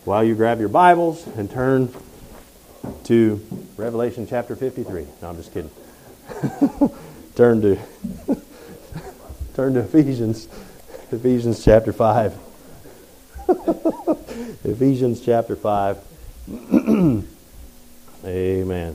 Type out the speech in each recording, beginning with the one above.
while you grab your Bibles and turn to Revelation chapter 53. No, I'm just kidding. turn to Ephesians chapter 5. Ephesians chapter 5. Amen.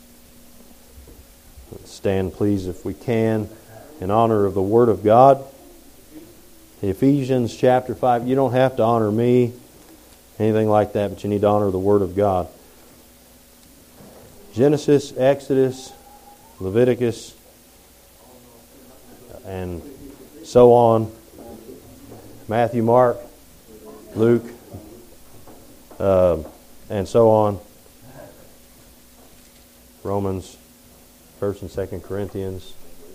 Let's stand, please, if we can, in honor of the Word of God. Ephesians chapter 5. You don't have to honor me, anything like that, but you need to honor the Word of God. Genesis, Exodus, Leviticus, and so on. Matthew, Mark, Luke, and so on. Romans, 1st and 2nd Corinthians,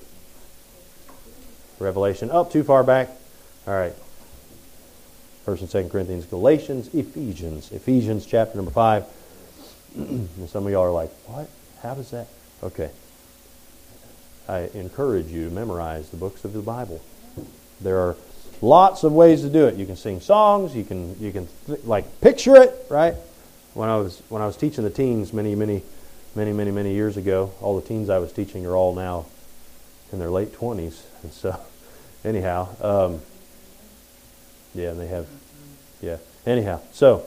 Revelation. Oh, too far back. All right. 1st and 2nd Corinthians, Galatians, Ephesians. Ephesians chapter number 5. And some of y'all are like, what? How does that? Okay. I encourage you to memorize the books of the Bible. There are lots of ways to do it. You can sing songs. You can picture it, right? When I was teaching the teens many years ago, all the teens I was teaching are all now in their late 20s, and so anyhow, yeah, they have, yeah. Anyhow, so,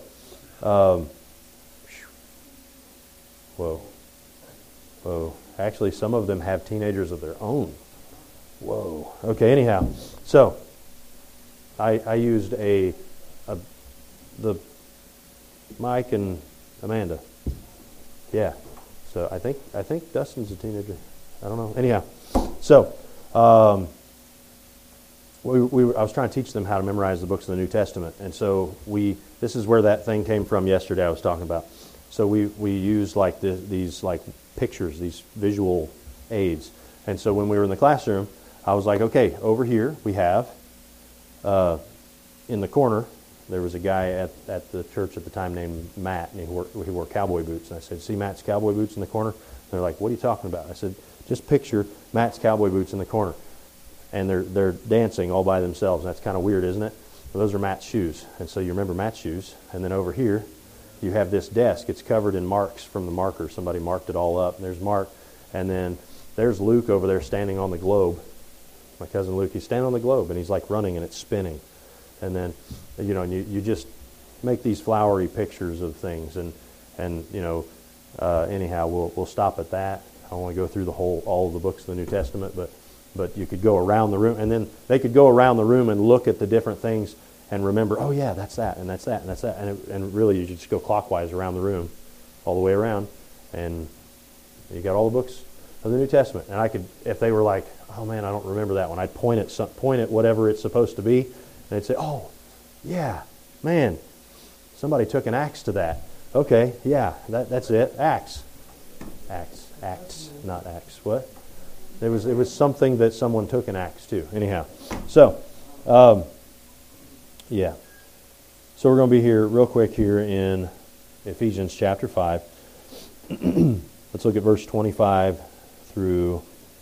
whoa. Actually, some of them have teenagers of their own. Whoa. Okay. Anyhow, so I used the Mike and Amanda. Yeah. So I think Dustin's a teenager. I don't know. Anyhow, so I was trying to teach them how to memorize the books of the New Testament, and so this is where that thing came from yesterday I was talking about. So we use like these like pictures, these visual aids, and so when we were in the classroom, I was like, okay, over here we have in the corner. There was a guy at the church at the time named Matt, and he wore cowboy boots. And I said, see Matt's cowboy boots in the corner? And they're like, what are you talking about? I said, just picture Matt's cowboy boots in the corner. And they're dancing all by themselves. That's kind of weird, isn't it? Well, those are Matt's shoes. And so you remember Matt's shoes. And then over here, you have this desk. It's covered in marks from the marker. Somebody marked it all up. And there's Mark. And then there's Luke over there standing on the globe. My cousin Luke, he's standing on the globe, and he's like running, and it's spinning. And then, you just make these flowery pictures of things, and anyhow, we'll stop at that. I don't want to go through all of the books of the New Testament, but you could go around the room, and then they could go around the room and look at the different things and remember, oh yeah, that's that, and that's that, and that's that, and really you just go clockwise around the room, all the way around, and you got all the books of the New Testament. And I could, if they were like, oh man, I don't remember that one, I'd point at whatever it's supposed to be. And they'd say, oh, yeah, man, somebody took an axe to that. Okay, yeah, that's it. Axe, not axe. What? It was something that someone took an axe to. Anyhow, so, yeah. So we're going to be here real quick here in Ephesians chapter 5. Let's look at verse 25 through,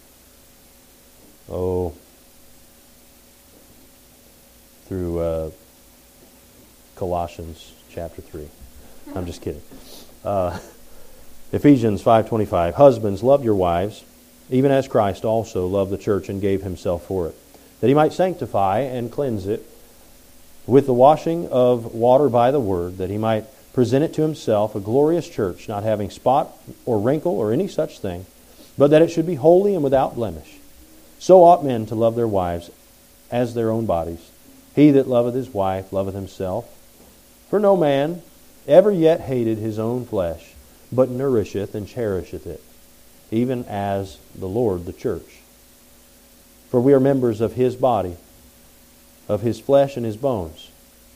through Colossians chapter 3. I'm just kidding. Ephesians 5:25. Husbands, love your wives, even as Christ also loved the church and gave himself for it, that he might sanctify and cleanse it with the washing of water by the word, that he might present it to himself a glorious church, not having spot or wrinkle or any such thing, but that it should be holy and without blemish. So ought men to love their wives as their own bodies. He that loveth his wife loveth himself. For no man ever yet hated his own flesh, but nourisheth and cherisheth it, even as the Lord the church. For we are members of his body, of his flesh and his bones.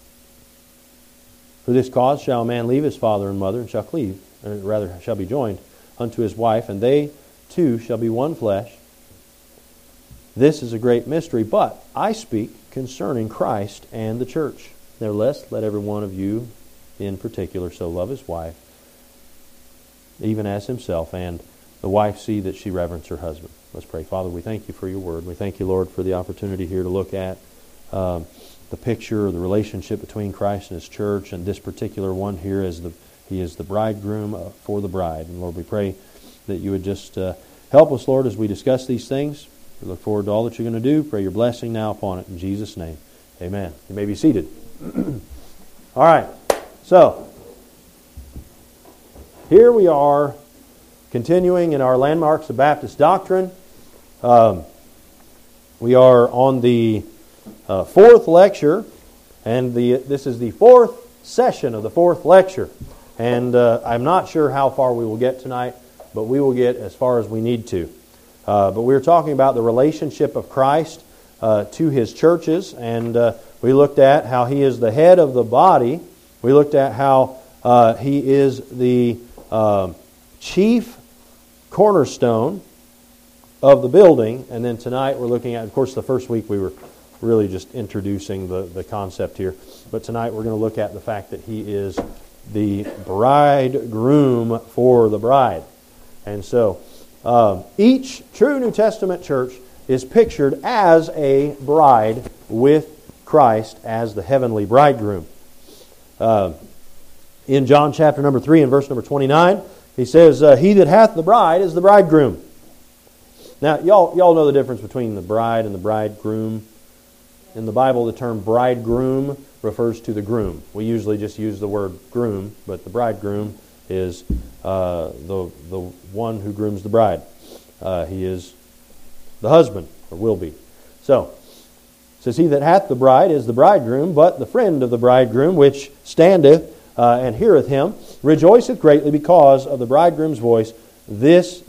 For this cause shall a man leave his father and mother, and shall be joined unto his wife, and they two shall be one flesh. This is a great mystery, but I speak concerning Christ and the church. Nevertheless, let every one of you in particular so love his wife, even as himself, and the wife see that she reverence her husband. Let's pray. Father, we thank you for your word. We thank you, Lord, for the opportunity here to look at the picture or the relationship between Christ and His church, and this particular one here is He is the bridegroom for the bride. And Lord, we pray that You would just help us, Lord, as we discuss these things. We look forward to all that You're going to do. Pray Your blessing now upon it. In Jesus' name, amen. You may be seated. All right. So, here we are continuing in our Landmarks of Baptist Doctrine. We are on the fourth lecture, and this is the fourth session of the fourth lecture. And I'm not sure how far we will get tonight, but we will get as far as we need to. But we're talking about the relationship of Christ to His churches, and we looked at how He is the head of the body. We looked at how He is the chief cornerstone of the building, and then tonight we're looking at, of course, the first week we were really just introducing the concept here, but tonight we're going to look at the fact that He is the bridegroom for the bride. And so each true New Testament church is pictured as a bride with Christ as the heavenly bridegroom. In John chapter number 3 and verse number 29, he says, "He that hath the bride is the bridegroom." Now, y'all know the difference between the bride and the bridegroom. In the Bible, the term bridegroom refers to the groom. We usually just use the word groom, but the bridegroom is the one who grooms the bride. He is the husband, or will be. So, it says, "He that hath the bride is the bridegroom, but the friend of the bridegroom, which standeth and heareth him, rejoiceth greatly because of the bridegroom's voice. This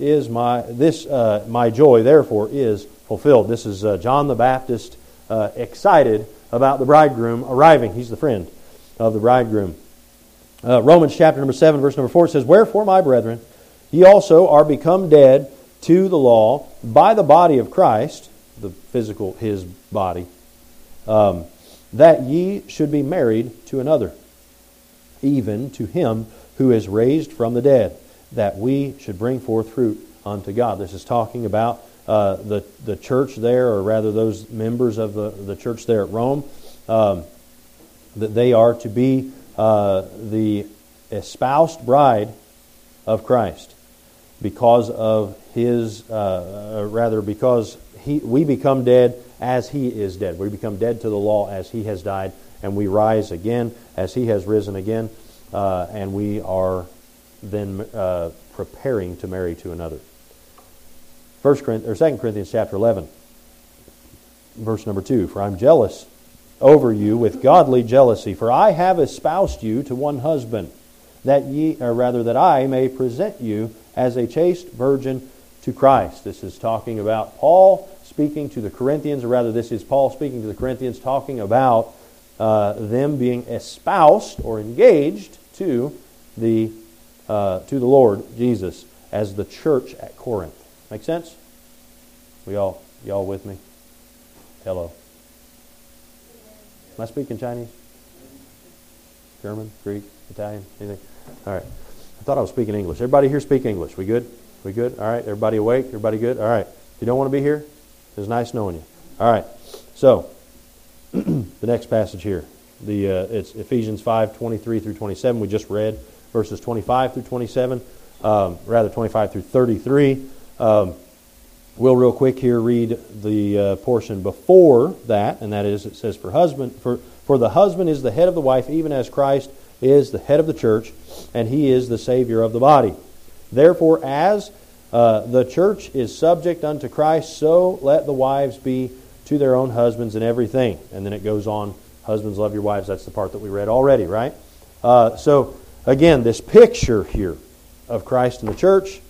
my joy, therefore, is fulfilled." This is John the Baptist excited about the bridegroom arriving. He's the friend of the bridegroom. Romans chapter number 7, verse number 4 says, "Wherefore, my brethren, ye also are become dead to the law by the body of Christ," the physical, His body, "that ye should be married to another, even to Him who is raised from the dead, that we should bring forth fruit unto God." This is talking about the church there, or rather those members of the church there at Rome, that they are to be the espoused bride of Christ because of His, because we become dead as He is dead. We become dead to the law as He has died, and we rise again as He has risen again, and we are then preparing to marry to another. 2 Corinthians chapter 11, verse number 2, "For I am jealous over you with godly jealousy, for I have espoused you to one husband, that I may present you as a chaste virgin to Christ." This is talking about Paul speaking to the Corinthians, or rather this is Paul speaking to the Corinthians, talking about them being espoused or engaged to the Lord Jesus as the church at Corinth. Make sense? Y'all with me? Hello. Am I speaking Chinese? German? Greek? Italian? Anything? All right. I thought I was speaking English. Everybody here speak English. We good? We good? All right. Everybody awake? Everybody good? All right. If you don't want to be here, it was nice knowing you. All right. So, the next passage here. It's Ephesians 5:23 through 27. We just read verses 25 through 27. 25 through 33. We'll real quick here read the portion before that, and that is, it says, "For the husband is the head of the wife, even as Christ is the head of the church, and He is the Savior of the body. Therefore, as the church is subject unto Christ, so let the wives be to their own husbands in everything." And then it goes on, "Husbands, love your wives." That's the part that we read already, right? So, again, this picture here of Christ and the church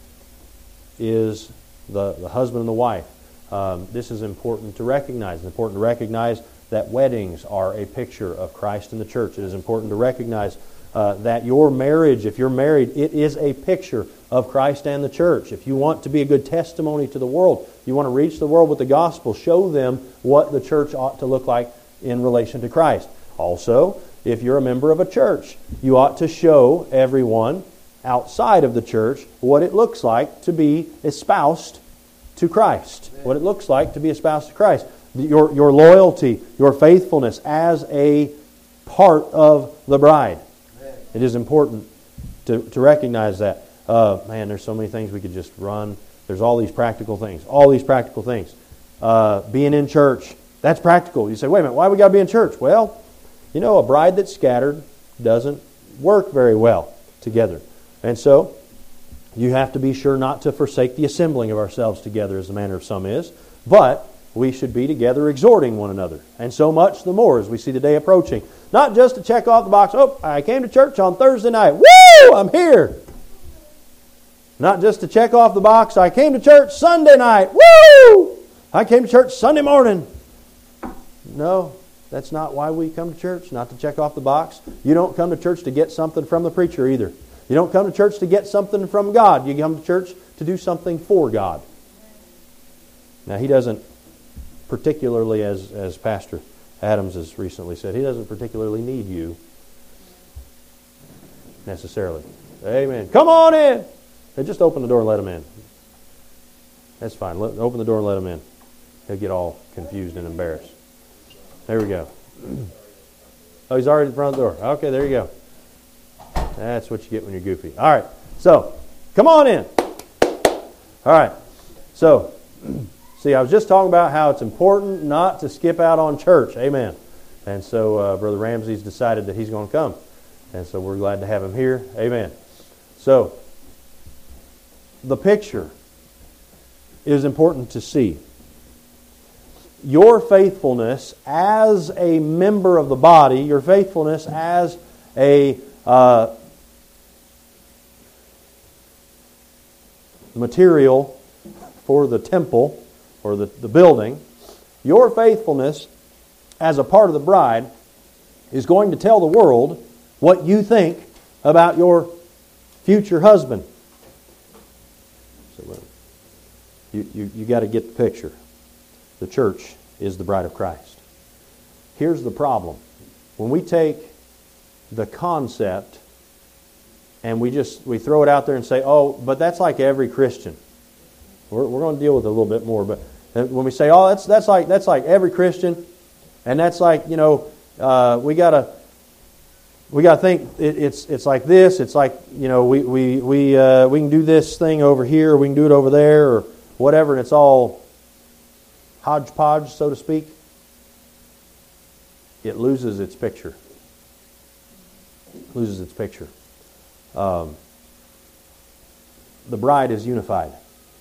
is the husband and the wife. This is important to recognize. It's important to recognize that weddings are a picture of Christ and the church. It is important to recognize that your marriage, if you're married, it is a picture of Christ and the church. If you want to be a good testimony to the world, you want to reach the world with the gospel, show them what the church ought to look like in relation to Christ. Also, if you're a member of a church, you ought to show everyone outside of the church what it looks like to be espoused to Christ. What it looks like to be espoused to Christ. your loyalty, your faithfulness as a part of the bride. It is important to recognize that. Man, there's so many things we could just run. There's all these practical things. All these practical things. Being in church, that's practical. You say, wait a minute, why we got to be in church? Well, you know, a bride that's scattered doesn't work very well together. And so, you have to be sure not to forsake the assembling of ourselves together, as the manner of some is. But we should be together exhorting one another. And so much the more as we see the day approaching. Not just to check off the box, oh, I came to church on Thursday night. Woo! I'm here. Not just to check off the box, I came to church Sunday night. Woo! I came to church Sunday morning. No, that's not why we come to church, not to check off the box. You don't come to church to get something from the preacher either. You don't come to church to get something from God. You come to church to do something for God. Now, He doesn't particularly, as Pastor Adams has recently said, He doesn't particularly need you necessarily. Amen. Come on in. And just open the door and let Him in. That's fine. Open the door and let Him in. He'll get all confused and embarrassed. There we go. Oh, He's already at the front door. Okay, there you go. That's what you get when you're goofy. All right. So, come on in. All right. So, see, I was just talking about how it's important not to skip out on church. Amen. And so, Brother Ramsey's decided that he's going to come. And so, we're glad to have him here. Amen. So, the picture is important to see. Your faithfulness as a member of the body, your faithfulness as a material for the temple or the building, your faithfulness as a part of the bride is going to tell the world what you think about your future husband. So you got to get the picture. The church is the bride of Christ. Here's the problem. When we take the concept and we throw it out there and say, oh, but that's like every Christian. We're going to deal with it a little bit more, but when we say, oh, that's like every Christian, and that's like, you know, we gotta think it's like this. It's like, you know, we can do this thing over here, or we can do it over there, or whatever, and it's all hodgepodge, so to speak. It loses its picture. Loses its picture. The bride is unified.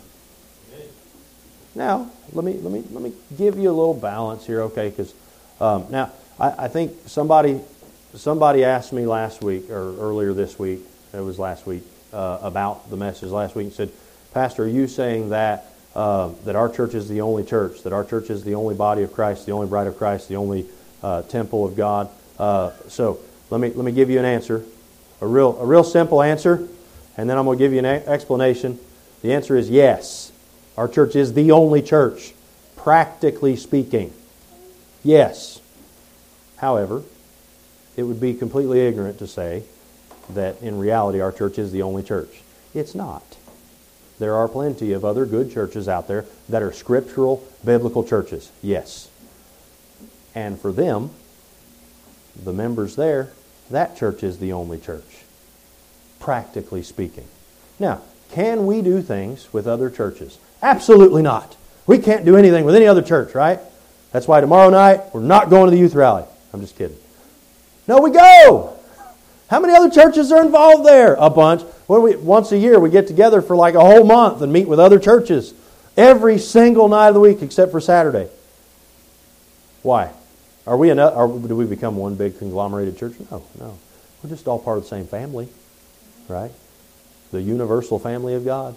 Now, let me give you a little balance here, okay? Because now I think somebody asked me last week or earlier this week. It was last week about the message last week and said, Pastor, are you saying that our church is the only church, that our church is the only body of Christ, the only bride of Christ, the only temple of God? So let me give you an answer, a real simple answer, and then I'm going to give you an explanation. The answer is yes. Our church is the only church, practically speaking. Yes. However, it would be completely ignorant to say that in reality our church is the only church. It's not. There are plenty of other good churches out there that are scriptural, biblical churches. Yes. And for them, the members there, that church is the only church, practically speaking. Now, can we do things with other churches? Absolutely not. We can't do anything with any other church, right? That's why tomorrow night we're not going to the youth rally. I'm just kidding. No, we go! How many other churches are involved there? A bunch. Once a year we get together for like a whole month and meet with other churches. Every single night of the week except for Saturday. Why? Do we become one big conglomerated church? No. We're just all part of the same family, right? The universal family of God.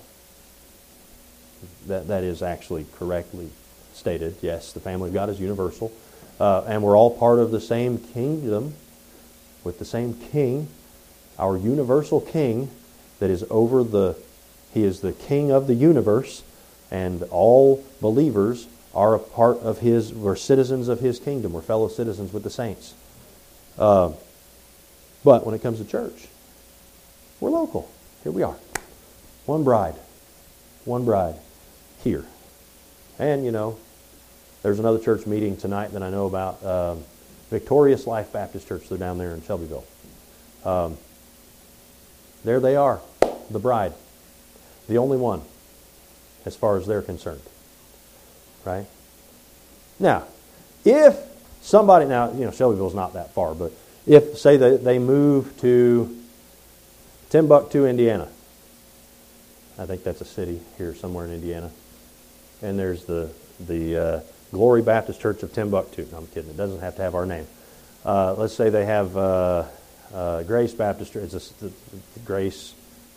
That is actually correctly stated. Yes, the family of God is universal. And we're all part of the same kingdom with the same king, our universal king that is he is the king of the universe, and all believers are a part of we're citizens of his kingdom. We're fellow citizens with the saints. But when it comes to church, we're local. Here we are. One bride here. And, you know, There's another church meeting tonight that I know about, Victorious Life Baptist Church. They're down there in Shelbyville. There they are, the bride. The only one, as far as they're concerned. Right? Now, if somebody, Shelbyville's not that far, but if, say, they move to Timbuktu, Indiana. I think that's a city here somewhere in Indiana. And there's the Glory Baptist Church of Timbuktu. No, I'm kidding. It doesn't have to have our name. Let's say they have Grace Baptist Church. It's Grace,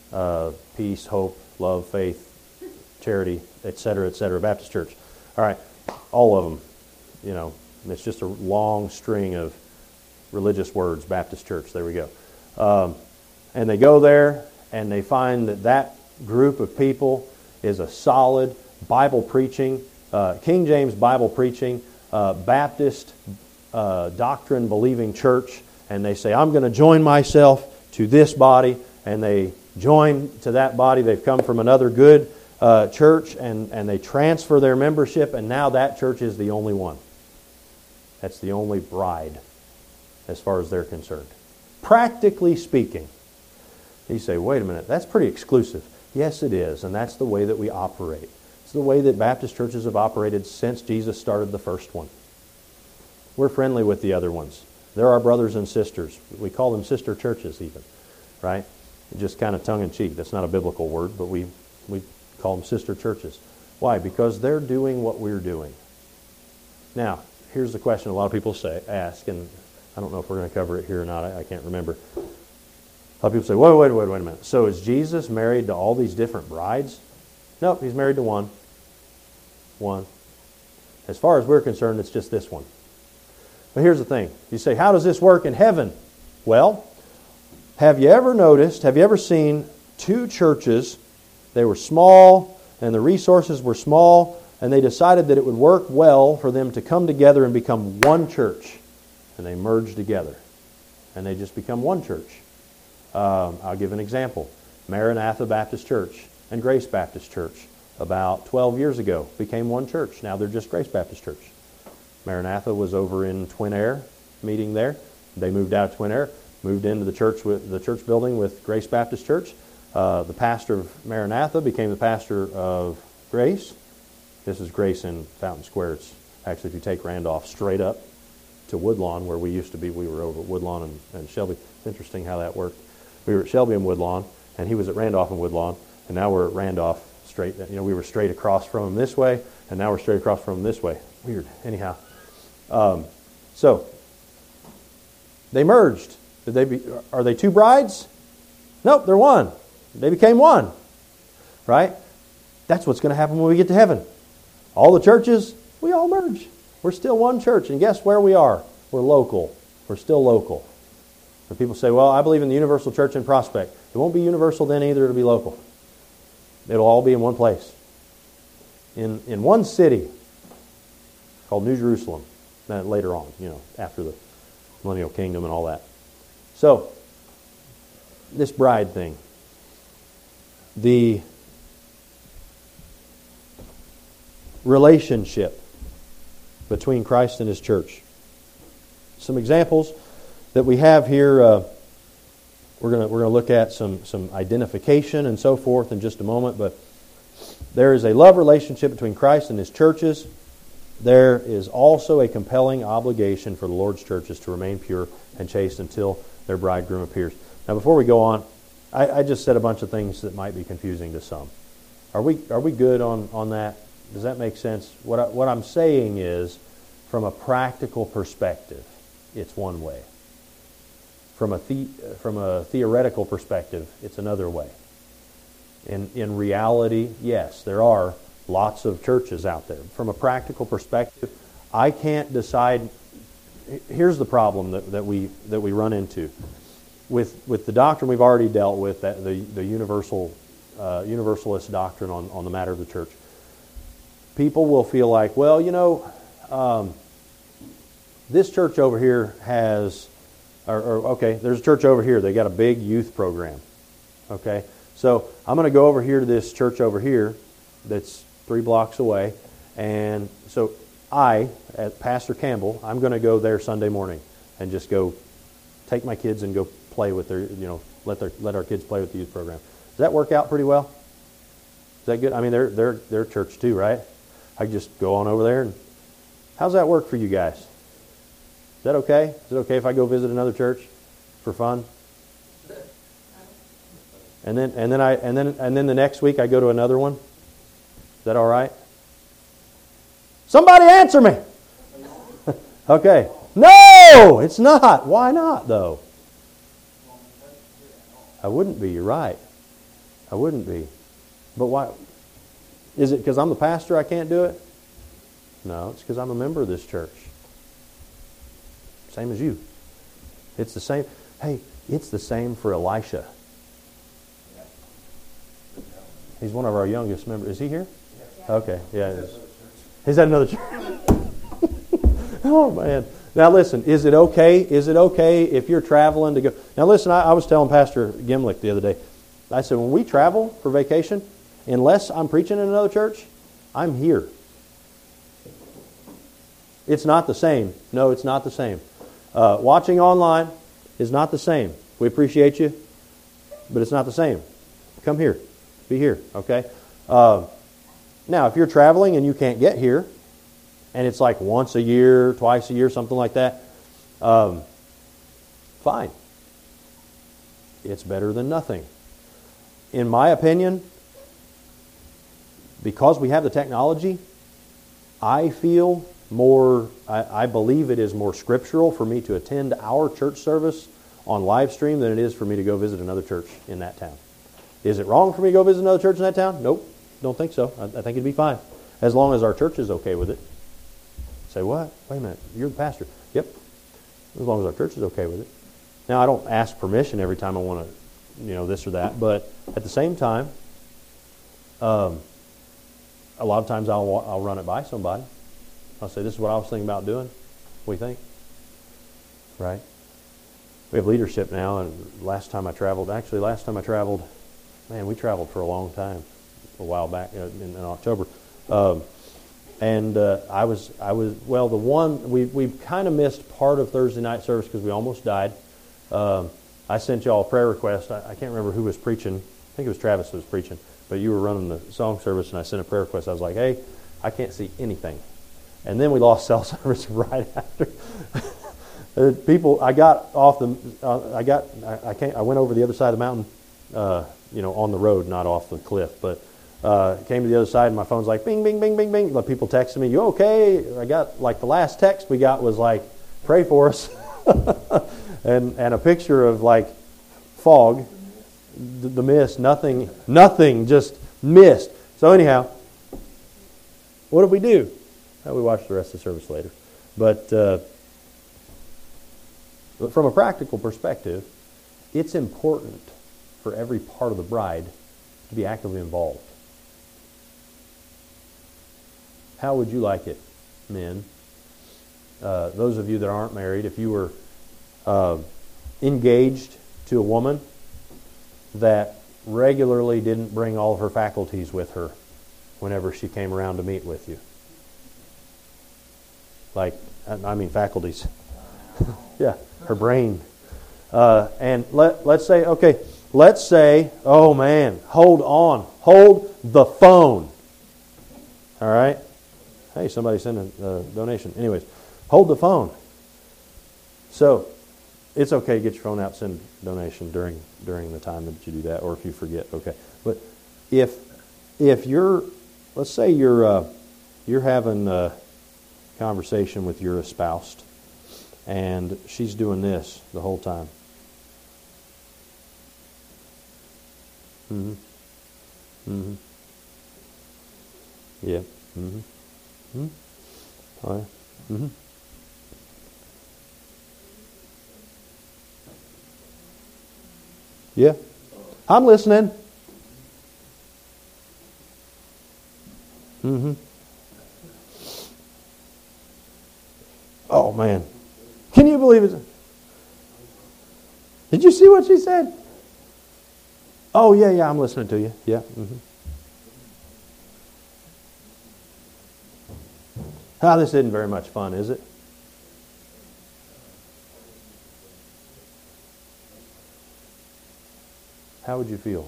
Peace, Hope, Love, Faith, Charity, etc., Baptist Church. All right, all of them. It's just a long string of religious words, Baptist Church. There we go. And they go there, and they find that group of people is a solid Bible preaching, King James Bible preaching, Baptist doctrine believing church, and they say, I'm going to join myself to this body, and they join to that body. They've come from another good church, and they transfer their membership, and now that church is the only one. That's the only bride, as far as they're concerned. Practically speaking. You say, wait a minute, that's pretty exclusive. Yes, it is, and that's the way that we operate. It's the way that Baptist churches have operated since Jesus started the first one. We're friendly with the other ones. They're our brothers and sisters. We call them sister churches even, right? Just kind of tongue-in-cheek. That's not a biblical word, but we call them sister churches. Why? Because they're doing what we're doing. Now, here's the question a lot of people ask, and I don't know if we're going to cover it here or not. I can't remember. A lot of people say, wait a minute. So is Jesus married to all these different brides? Nope, he's married to one. One. As far as we're concerned, it's just this one. But here's the thing. You say, how does this work in heaven? Well, have you ever seen two churches? They were small, and the resources were small, and they decided that it would work well for them to come together and become one church. And they merge together. And they just become one church. I'll give an example. Maranatha Baptist Church and Grace Baptist Church, about 12 years ago, became one church. Now they're just Grace Baptist Church. Maranatha was over in Twin Air, meeting there. They moved out of Twin Air, moved into the church building with Grace Baptist Church. The pastor of Maranatha became the pastor of Grace. This is Grace in Fountain Square. It's actually, if you take Randolph straight up to Woodlawn, where we used to be, we were over at Woodlawn and Shelby. It's interesting how that worked. We were at Shelby and Woodlawn, and he was at Randolph and Woodlawn, and now we're at Randolph straight. We were straight across from him this way, and now we're straight across from him this way. Weird. Anyhow, so they merged. Are they two brides? Nope, they're one. They became one. Right? That's what's going to happen when we get to heaven. All the churches, we all merge. We're still one church, and guess where we are? We're local. We're still local. And people say, well, I believe in the universal church in Prospect. It won't be universal then either, it'll be local. It'll all be in one place. In one city called New Jerusalem. Later on, after the millennial kingdom and all that. So, this bride thing. The relationship between Christ and His church. Some examples that we have here, we're going to look at some identification and so forth in just a moment, but there is a love relationship between Christ and His churches. There is also a compelling obligation for the Lord's churches to remain pure and chaste until their bridegroom appears. Now, before we go on, I just said a bunch of things that might be confusing to some. Are we good on that? Does that make sense? What I'm saying is, from a practical perspective, it's one way. From a theoretical perspective, it's another way. In reality, yes, there are lots of churches out there. From a practical perspective, I can't decide. Here's the problem that we run into with the doctrine we've already dealt with, that the universalist doctrine on the matter of the church. People will feel like, well, this church over here has, okay, there's a church over here. They got a big youth program. Okay, so I'm going to go over here to this church over here that's 3 blocks away, and so as Pastor Campbell, I'm going to go there Sunday morning and just go take my kids and go play with their, let our kids play with the youth program. Does that work out pretty well? Is that good? I mean, they're church too, right? I just go on over there. And how's that work for you guys? Is that okay? Is it okay if I go visit another church for fun? And then the next week I go to another one? Is that all right? Somebody answer me. Okay. No, it's not. Why not, though? I wouldn't be. You're right. I wouldn't be. But why? Is it because I'm the pastor I can't do it? No, it's because I'm a member of this church. Same as you. It's the same. Hey, it's the same for Elisha. He's one of our youngest members. Is he here? Okay. Yeah, it is. Is that another church? Oh, man. Now, listen, is it okay? Is it okay if you're traveling to go? Now, listen, I was telling Pastor Gimlick the other day, I said, when we travel for vacation, unless I'm preaching in another church, I'm here. It's not the same. No, it's not the same. Watching online is not the same. We appreciate you, but it's not the same. Come here. Be here, okay? Now, if you're traveling and you can't get here, and it's like once a year, twice a year, something like that, fine. It's better than nothing. In my opinion, because we have the technology, I feel more, I believe it is more scriptural for me to attend our church service on live stream than it is for me to go visit another church in that town. Is it wrong for me to go visit another church in that town? Nope. Don't think so. I think it'd be fine. As long as our church is okay with it. Say, what? Wait a minute. You're the pastor. Yep. As long as our church is okay with it. Now, I don't ask permission every time I want to, this or that. But at the same time, a lot of times I'll run it by somebody. I'll say, this is what I was thinking about doing. What do you think? Right? We have leadership now. And last time I traveled, man, we traveled for a long time. A while back in October. I was we kind of missed part of Thursday night service because we almost died. I sent y'all a prayer request. I can't remember who was preaching. I think it was Travis who was preaching. But you were running the song service, and I sent a prayer request. I was like, hey, I can't see anything. And then we lost cell service right after. I got off the. I went over the other side of the mountain. On the road, not off the cliff, but. Came to the other side and my phone's like bing, bing, bing, bing, bing. Like people texting me, you okay? I got like the last text we got was like, pray for us. and a picture of like fog, the mist, nothing, just mist. So anyhow, what did we do? We watched the rest of the service later. But from a practical perspective, it's important for every part of the bride to be actively involved. How would you like it, men? Those of you that aren't married, if you were engaged to a woman that regularly didn't bring all of her faculties with her whenever she came around to meet with you. Like, I mean faculties. Yeah, her brain. And let's say, oh man, hold the phone. All right? Hey, somebody sent a donation. Anyways, hold the phone. So, it's okay to get your phone out and send a donation during the time that you do that, or if you forget, okay. But if you're, let's say you're having a conversation with your espoused, and she's doing this the whole time. Mm-hmm. Mm-hmm. Yeah. Mm-hmm. Mm-hmm. Oh, yeah. Mm-hmm. Yeah. I'm listening. Mm-hmm. Oh, man. Can you believe it? Did you see what she said? Oh, yeah, I'm listening to you. Yeah. Mm-hmm. This isn't very much fun, is it? How would you feel?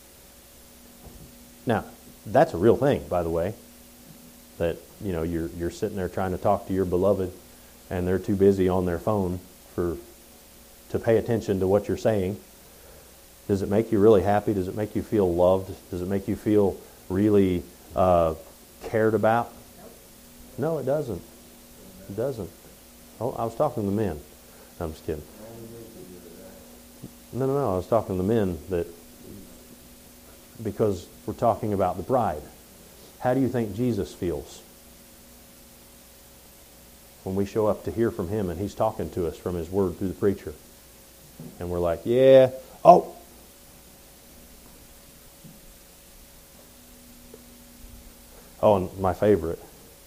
Now, that's a real thing, by the way. That, you're sitting there trying to talk to your beloved, and they're too busy on their phone to pay attention to what you're saying. Does it make you really happy? Does it make you feel loved? Does it make you feel really cared about? No, it doesn't. It doesn't. Oh, I was talking to the men. No, I'm just kidding. No. I was talking to the men because we're talking about the bride. How do you think Jesus feels when we show up to hear from Him and He's talking to us from His Word through the preacher? And we're like, yeah, oh. Oh, and my favorite.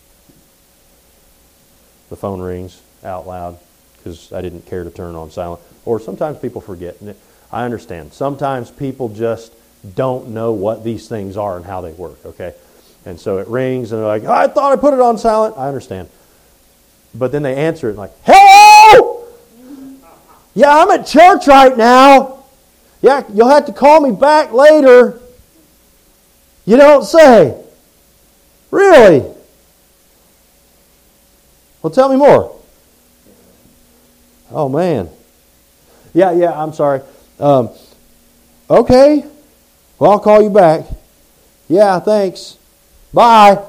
The phone rings out loud because I didn't care to turn on silent. Or sometimes people forget. And I understand. Sometimes people just don't know what these things are and how they work, okay? And so it rings and they're like, I thought I put it on silent. I understand. But then they answer it like, hello! Yeah, I'm at church right now. Yeah, you'll have to call me back later. You don't say. Really? Well, tell me more. Oh, man. Yeah, I'm sorry. Okay. Well, I'll call you back. Yeah, thanks. Bye.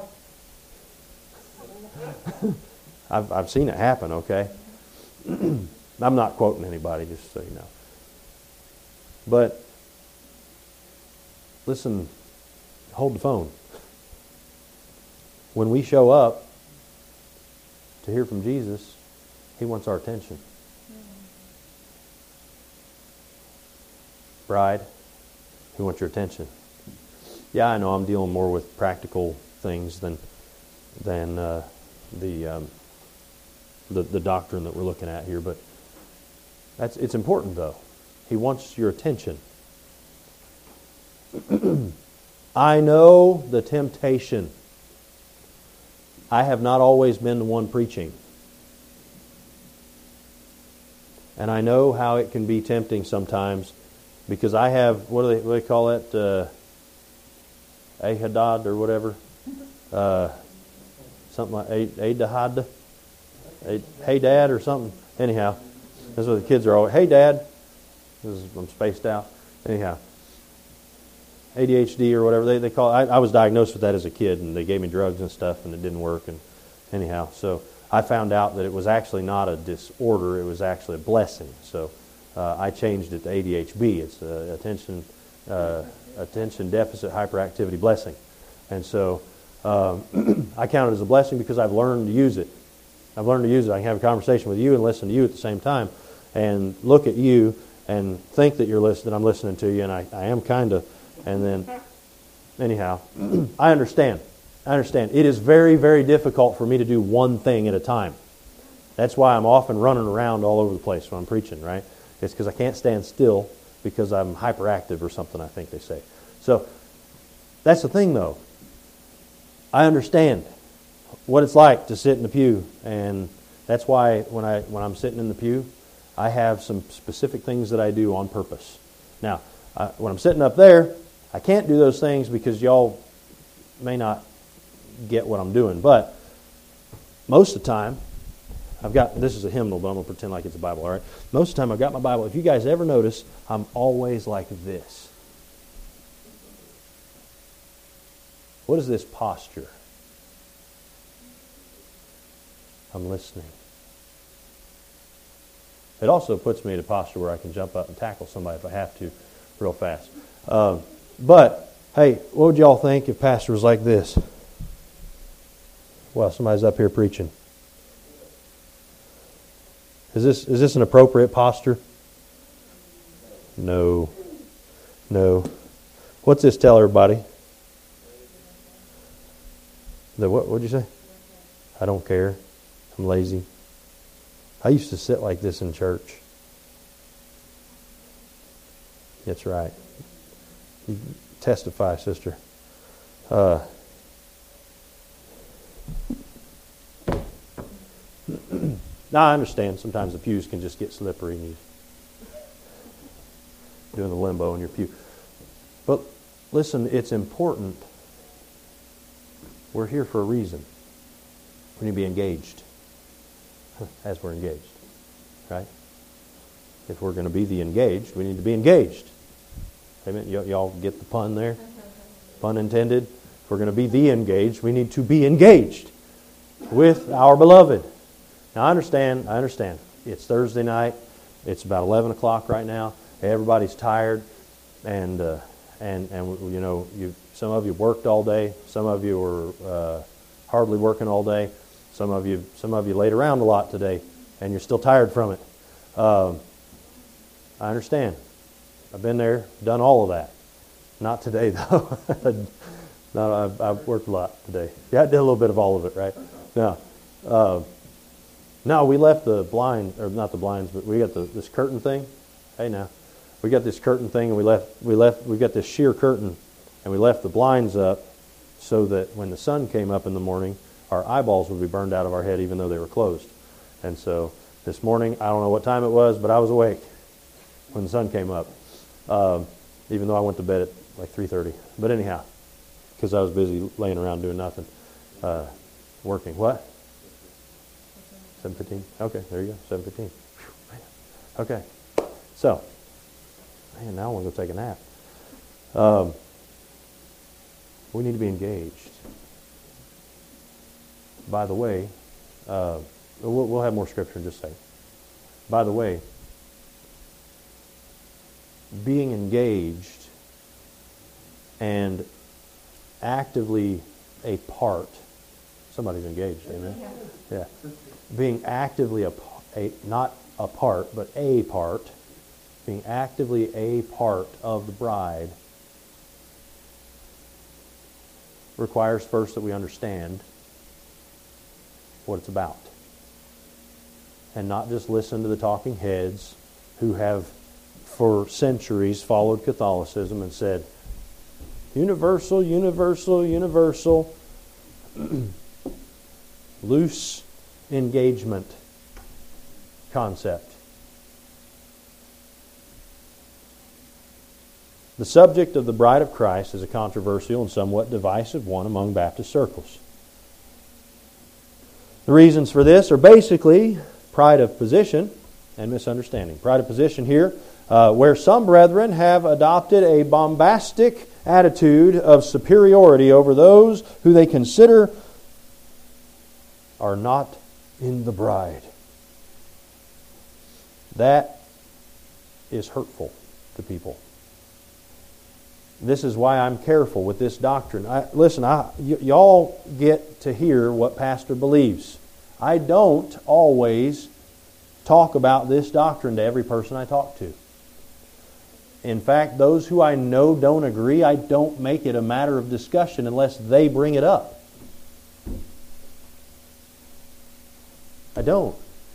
I've seen it happen, okay? I'm not quoting anybody, just so you know. But, listen, hold the phone. When we show up to hear from Jesus, He wants our attention. Bride, He wants your attention. Yeah, I know I'm dealing more with practical things than the doctrine that we're looking at here, but it's important though. He wants your attention. I know the temptation. I have not always been the one preaching. And I know how it can be tempting sometimes because I have, what do they call it? Ahadad or whatever. Something like Ahadad. Hey Dad or something. Anyhow, that's what the kids are always, hey Dad. I'm spaced out. Anyhow. ADHD or whatever they call it. I was diagnosed with that as a kid, and they gave me drugs and stuff, and it didn't work. And anyhow, so I found out that it was actually not a disorder; it was actually a blessing. So I changed it to ADHD. It's attention deficit hyperactivity blessing, and so I count it as a blessing because I've learned to use it. I've learned to use it. I can have a conversation with you and listen to you at the same time, and look at you and think that you're listening. I'm listening to you, and I am kind of. And then, anyhow, I understand. It is very, very difficult for me to do one thing at a time. That's why I'm often running around all over the place when I'm preaching, right? It's because I can't stand still because I'm hyperactive or something, I think they say. So, that's the thing, though. I understand what it's like to sit in the pew, and that's why when I'm sitting in the pew, I have some specific things that I do on purpose. Now, when I'm sitting up there, I can't do those things because y'all may not get what I'm doing. But most of the time, this is a hymnal, but I'm going to pretend like it's a Bible, all right? Most of the time, I've got my Bible. If you guys ever notice, I'm always like this. What is this posture? I'm listening. It also puts me in a posture where I can jump up and tackle somebody if I have to real fast. But, hey, what would y'all think if pastor was like this? Well, somebody's up here preaching. Is this an appropriate posture? No. What's this tell everybody? What'd you say? I don't care. I'm lazy. I used to sit like this in church. That's right. You testify, sister. Now, I understand sometimes the pews can just get slippery and you're doing the limbo in your pew. But listen, it's important. We're here for a reason. We need to be engaged as we're engaged. Right? If we're going to be the engaged, we need to be engaged. Amen? Y'all get the pun there? Pun intended. If we're going to be the engaged, we need to be engaged with our beloved. Now, I understand. It's Thursday night. It's about 11 o'clock right now. Everybody's tired. And you know, some of you worked all day. Some of you were hardly working all day. Some of you laid around a lot today, and you're still tired from it. I understand. I've been there, done all of that. Not today, though. No, I've worked a lot today. Yeah, I did a little bit of all of it, right? No, we left the blind, or not the blinds, but we got this curtain thing. Hey, now, we got this curtain thing, and we got this sheer curtain, and we left the blinds up so that when the sun came up in the morning, our eyeballs would be burned out of our head, even though they were closed. And so this morning, I don't know what time it was, but I was awake when the sun came up, even though I went to bed at like 3:30. But anyhow, because I was busy laying around doing nothing, working. What? 7:15? Okay, there you go, 7:15. Okay, so, man, now I want to go take a nap. We need to be engaged. By the way, we'll have more scripture in just a second. By the way, being engaged and actively a part, somebody's engaged, amen? Yeah. Being actively not a part, but a part, being actively a part of the bride requires first that we understand what it's about. And not just listen to the talking heads who have for centuries followed Catholicism and said, universal, universal, universal, loose engagement concept. The subject of the bride of Christ is a controversial and somewhat divisive one among Baptist circles. The reasons for this are basically pride of position and misunderstanding. Pride of position here, where some brethren have adopted a bombastic attitude of superiority over those who they consider are not in the bride. That is hurtful to people. This is why I'm careful with this doctrine. Y'all get to hear what pastor believes. I don't always talk about this doctrine to every person I talk to. In fact, those who I know don't agree, I don't make it a matter of discussion unless they bring it up. I don't.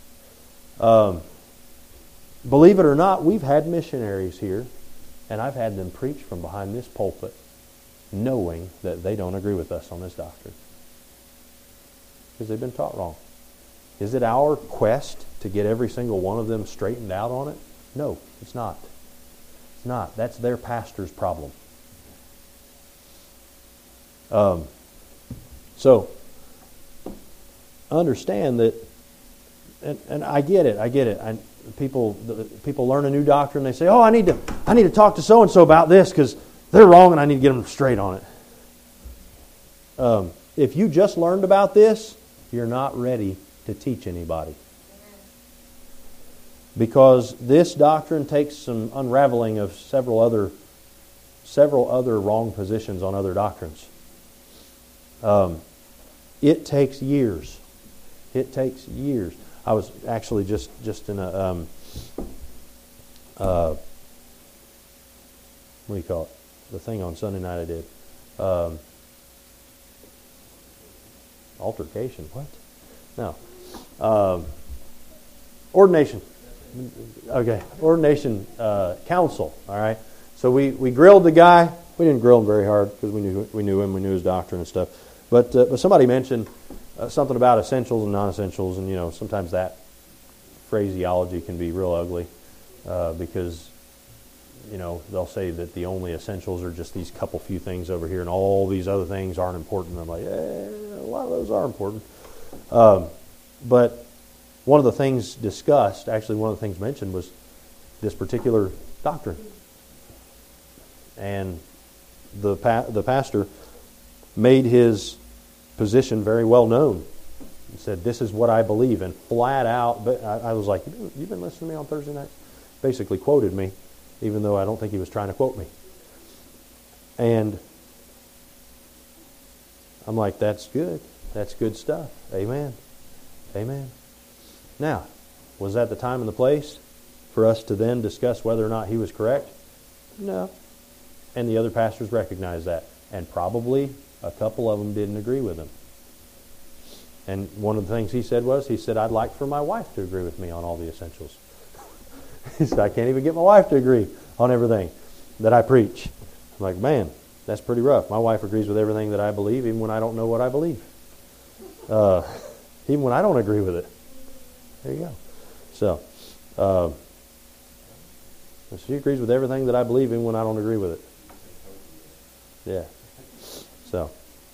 Believe it or not, we've had missionaries here, and I've had them preach from behind this pulpit, knowing that they don't agree with us on this doctrine. Because they've been taught wrong. Is it our quest to get every single one of them straightened out on it? No, it's not. It's not. That's their pastor's problem. So, understand that, and I get it. People learn a new doctrine. They say, "Oh, I need to talk to so and so about this because they're wrong, and I need to get them straight on it." If you just learned about this, you're not ready to teach anybody, because this doctrine takes some unraveling of several other wrong positions on other doctrines. It takes years. It takes years. I was actually just in a what do you call it? The thing on Sunday night I did. Altercation. What? No. Ordination. Okay. Ordination council. All right. So we grilled the guy. We didn't grill him very hard because we knew him. We knew his doctrine and stuff. But somebody mentioned something about essentials and non-essentials, and sometimes that phraseology can be real ugly because, they'll say that the only essentials are just these couple few things over here and all these other things aren't important. I'm like, a lot of those are important. But one of the things discussed, actually one of the things mentioned was this particular doctrine. And the pastor made his position very well known. He said, this is what I believe, and flat out, but I was like, you've been listening to me on Thursday nights? Basically quoted me, even though I don't think he was trying to quote me. And I'm like, that's good. That's good stuff. Amen. Amen. Now, was that the time and the place for us to then discuss whether or not he was correct? No. And the other pastors recognized that. And probably a couple of them didn't agree with him. And one of the things he said, I'd like for my wife to agree with me on all the essentials. He said, I can't even get my wife to agree on everything that I preach. I'm like, man, that's pretty rough. My wife agrees with everything that I believe, even when I don't know what I believe. Even when I don't agree with it. There you go. So, she agrees with everything that I believe, even when I don't agree with it. Yeah. So,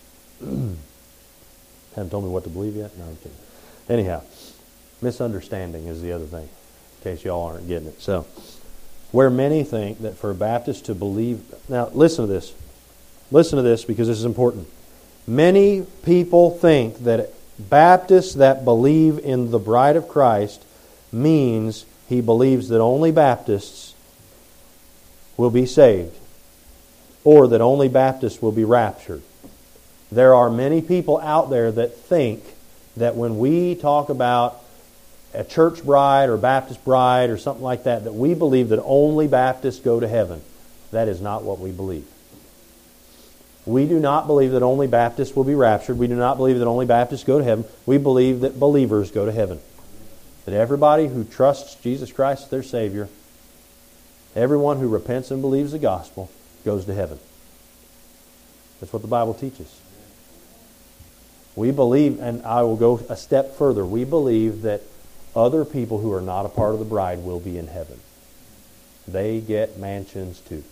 haven't told me what to believe yet? No, I'm kidding. Anyhow, misunderstanding is the other thing, in case y'all aren't getting it. So, where many think that for a Baptist to believe... Now, listen to this. Listen to this because this is important. Many people think that Baptists that believe in the bride of Christ means he believes that only Baptists will be saved, or that only Baptists will be raptured. There are many people out there that think that when we talk about a church bride or Baptist bride or something like that, that we believe that only Baptists go to heaven. That is not what we believe. We do not believe that only Baptists will be raptured. We do not believe that only Baptists go to heaven. We believe that believers go to heaven. That everybody who trusts Jesus Christ as their Savior, everyone who repents and believes the gospel, goes to heaven. That's what the Bible teaches. We believe, and I will go a step further, we believe that other people who are not a part of the bride will be in heaven. They get mansions too.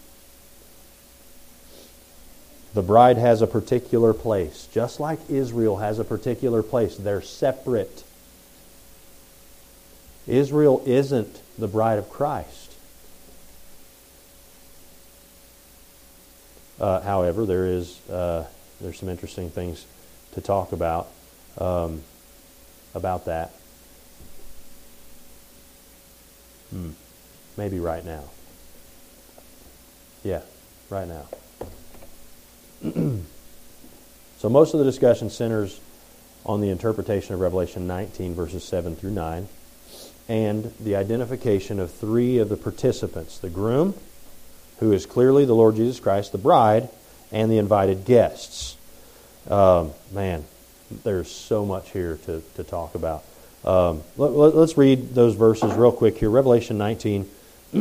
The bride has a particular place, just like Israel has a particular place. They're separate. Israel isn't the bride of Christ. However, there's some interesting things to talk about that. Maybe right now. Yeah, right now. So most of the discussion centers on the interpretation of Revelation 19, verses 7 through 9, and the identification of three of the participants: the groom, who is clearly the Lord Jesus Christ, the bride, and the invited guests. Man, there's so much here to talk about. Let's read those verses real quick here. Revelation 19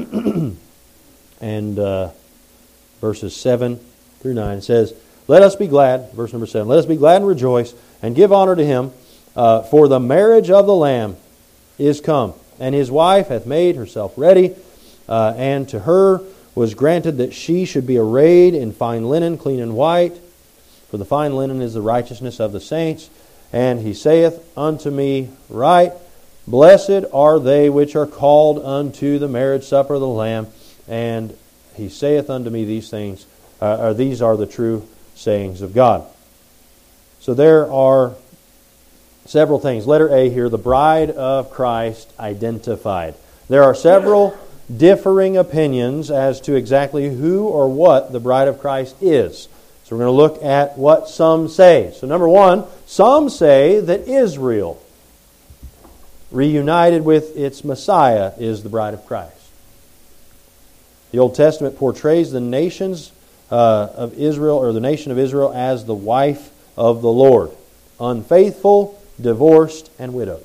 and verses 7 through 9 says, "Let us be glad," verse number 7, "let us be glad and rejoice and give honor to him, for the marriage of the Lamb is come, and his wife hath made herself ready, and to her was granted that she should be arrayed in fine linen, clean and white, for the fine linen is the righteousness of the saints. And he saith unto me, Right, blessed are they which are called unto the marriage supper of the Lamb. And he saith unto me these things, these are the true sayings of God." So there are several things. Letter A here, the bride of Christ identified. There are several differing opinions as to exactly who or what the bride of Christ is. So we're going to look at what some say. So number one, some say that Israel, reunited with its Messiah, is the bride of Christ. The Old Testament portrays the nations of Israel, or the nation of Israel, as the wife of the Lord, unfaithful, divorced, and widowed.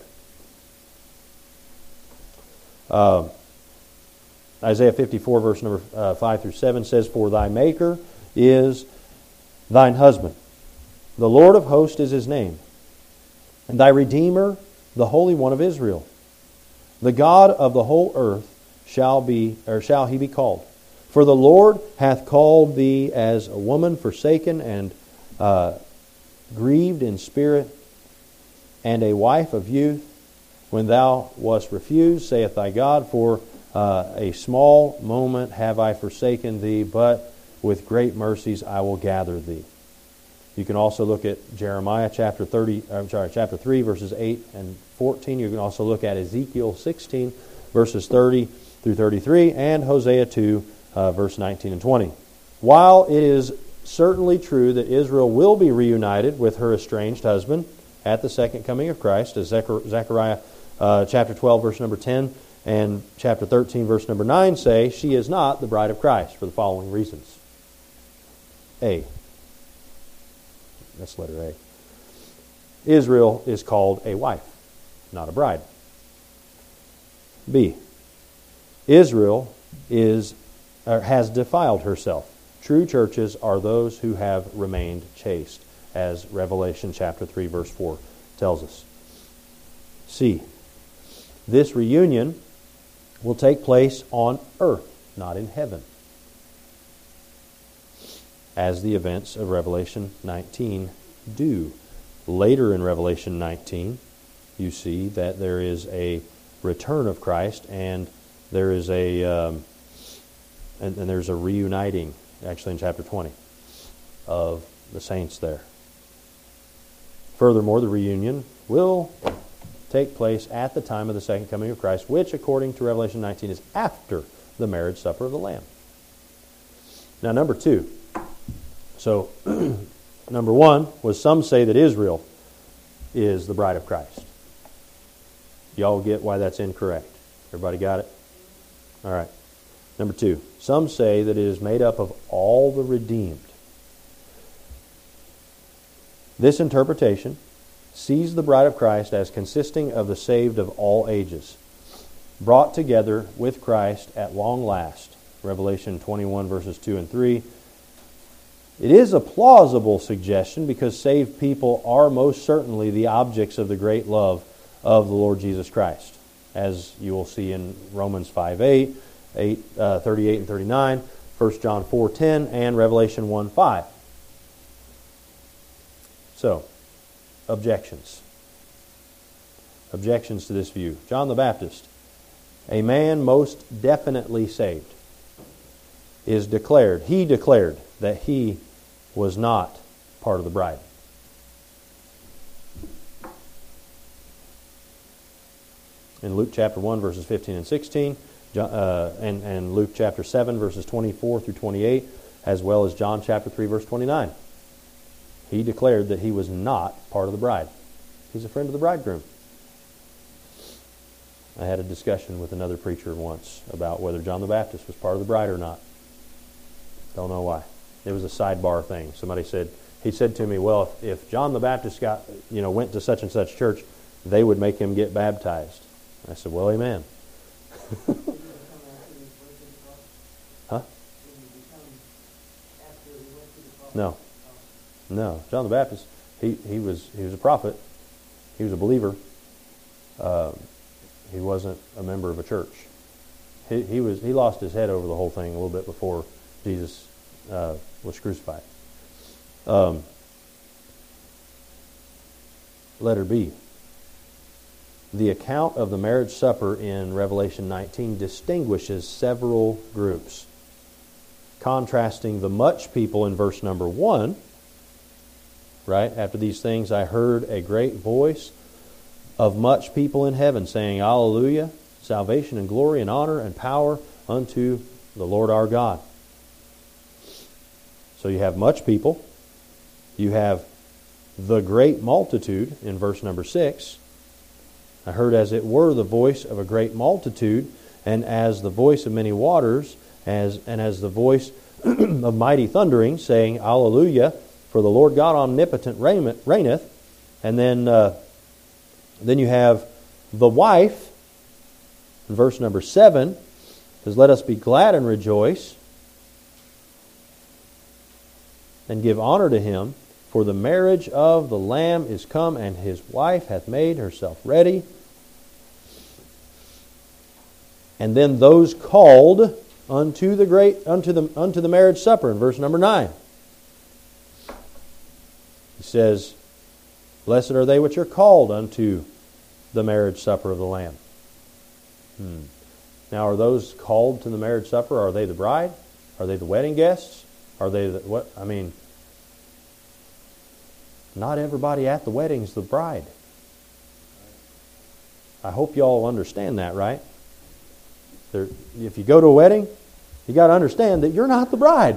Isaiah 54, verse number 5 through 7 says, "For thy Maker is thine husband. The Lord of hosts is his name. And thy Redeemer, the Holy One of Israel. The God of the whole earth shall he be called. For the Lord hath called thee as a woman forsaken and grieved in spirit, and a wife of youth, when thou wast refused, saith thy God, for a small moment have I forsaken thee, but with great mercies I will gather thee. You can also look at Jeremiah chapter 3, verses 8 and 14. You can also look at Ezekiel 16, verses 30 through 33, and Hosea 2, verse 19 and 20. While it is certainly true that Israel will be reunited with her estranged husband at the second coming of Christ, as Zechariah chapter 12, verse number 10, and chapter 13, verse number 9 say, she is not the bride of Christ for the following reasons. A. That's letter A. Israel is called a wife, not a bride. B. Israel has defiled herself. True churches are those who have remained chaste, as Revelation chapter 3, verse 4 tells us. C. This reunion will take place on earth, not in heaven, as the events of Revelation 19 do. Later in Revelation 19, you see that there is a return of Christ, and there is and there's a reuniting, actually in chapter 20, of the saints there. Furthermore, the reunion will take place at the time of the second coming of Christ, which, according to Revelation 19, is after the marriage supper of the Lamb. Now, number 2. So, number 1 was some say that Israel is the bride of Christ. Y'all get why that's incorrect? Everybody got it? All right. Number 2, some say that it is made up of all the redeemed. This interpretation sees the bride of Christ as consisting of the saved of all ages, brought together with Christ at long last. Revelation 21, verses 2 and 3. It is a plausible suggestion because saved people are most certainly the objects of the great love of the Lord Jesus Christ, as you will see in Romans 5:8, 38 and 39, 1 John 4:10, and Revelation 1:5. So, objections. Objections to this view. John the Baptist, a man most definitely saved, he declared that he was not part of the bride. In Luke chapter 1, verses 15 and 16, and Luke chapter 7, verses 24 through 28, as well as John chapter 3, verse 29. He declared that he was not part of the bride. He's a friend of the bridegroom. I had a discussion with another preacher once about whether John the Baptist was part of the bride or not. Don't know why. It was a sidebar thing. He said to me, well, if John the Baptist went to such and such church, they would make him get baptized. I said, well, amen. Huh? No. John the Baptist, he was a prophet. He was a believer. He wasn't a member of a church. He lost his head over the whole thing a little bit before Jesus was crucified. Letter B. The account of the marriage supper in Revelation 19 distinguishes several groups, contrasting the much people in verse number 1. Right? After these things I heard a great voice of much people in heaven saying, Alleluia, salvation and glory and honor and power unto the Lord our God. So you have much people. You have the great multitude in verse number 6. I heard as it were the voice of a great multitude, and as the voice of many waters, as the voice of mighty thundering, saying, Alleluia, for the Lord God omnipotent reigneth. And then you have the wife, in verse number 7, says, let us be glad and rejoice, and give honor to him, for the marriage of the Lamb is come, and his wife hath made herself ready. And then those called unto the marriage supper in verse number 9. He says, blessed are they which are called unto the marriage supper of the Lamb. Now, are those called to the marriage supper? Are they the bride? Are they the wedding guests? Are they the what? I mean, not everybody at the wedding is the bride. I hope you all understand that, right? If you go to a wedding, you got to understand that you're not the bride.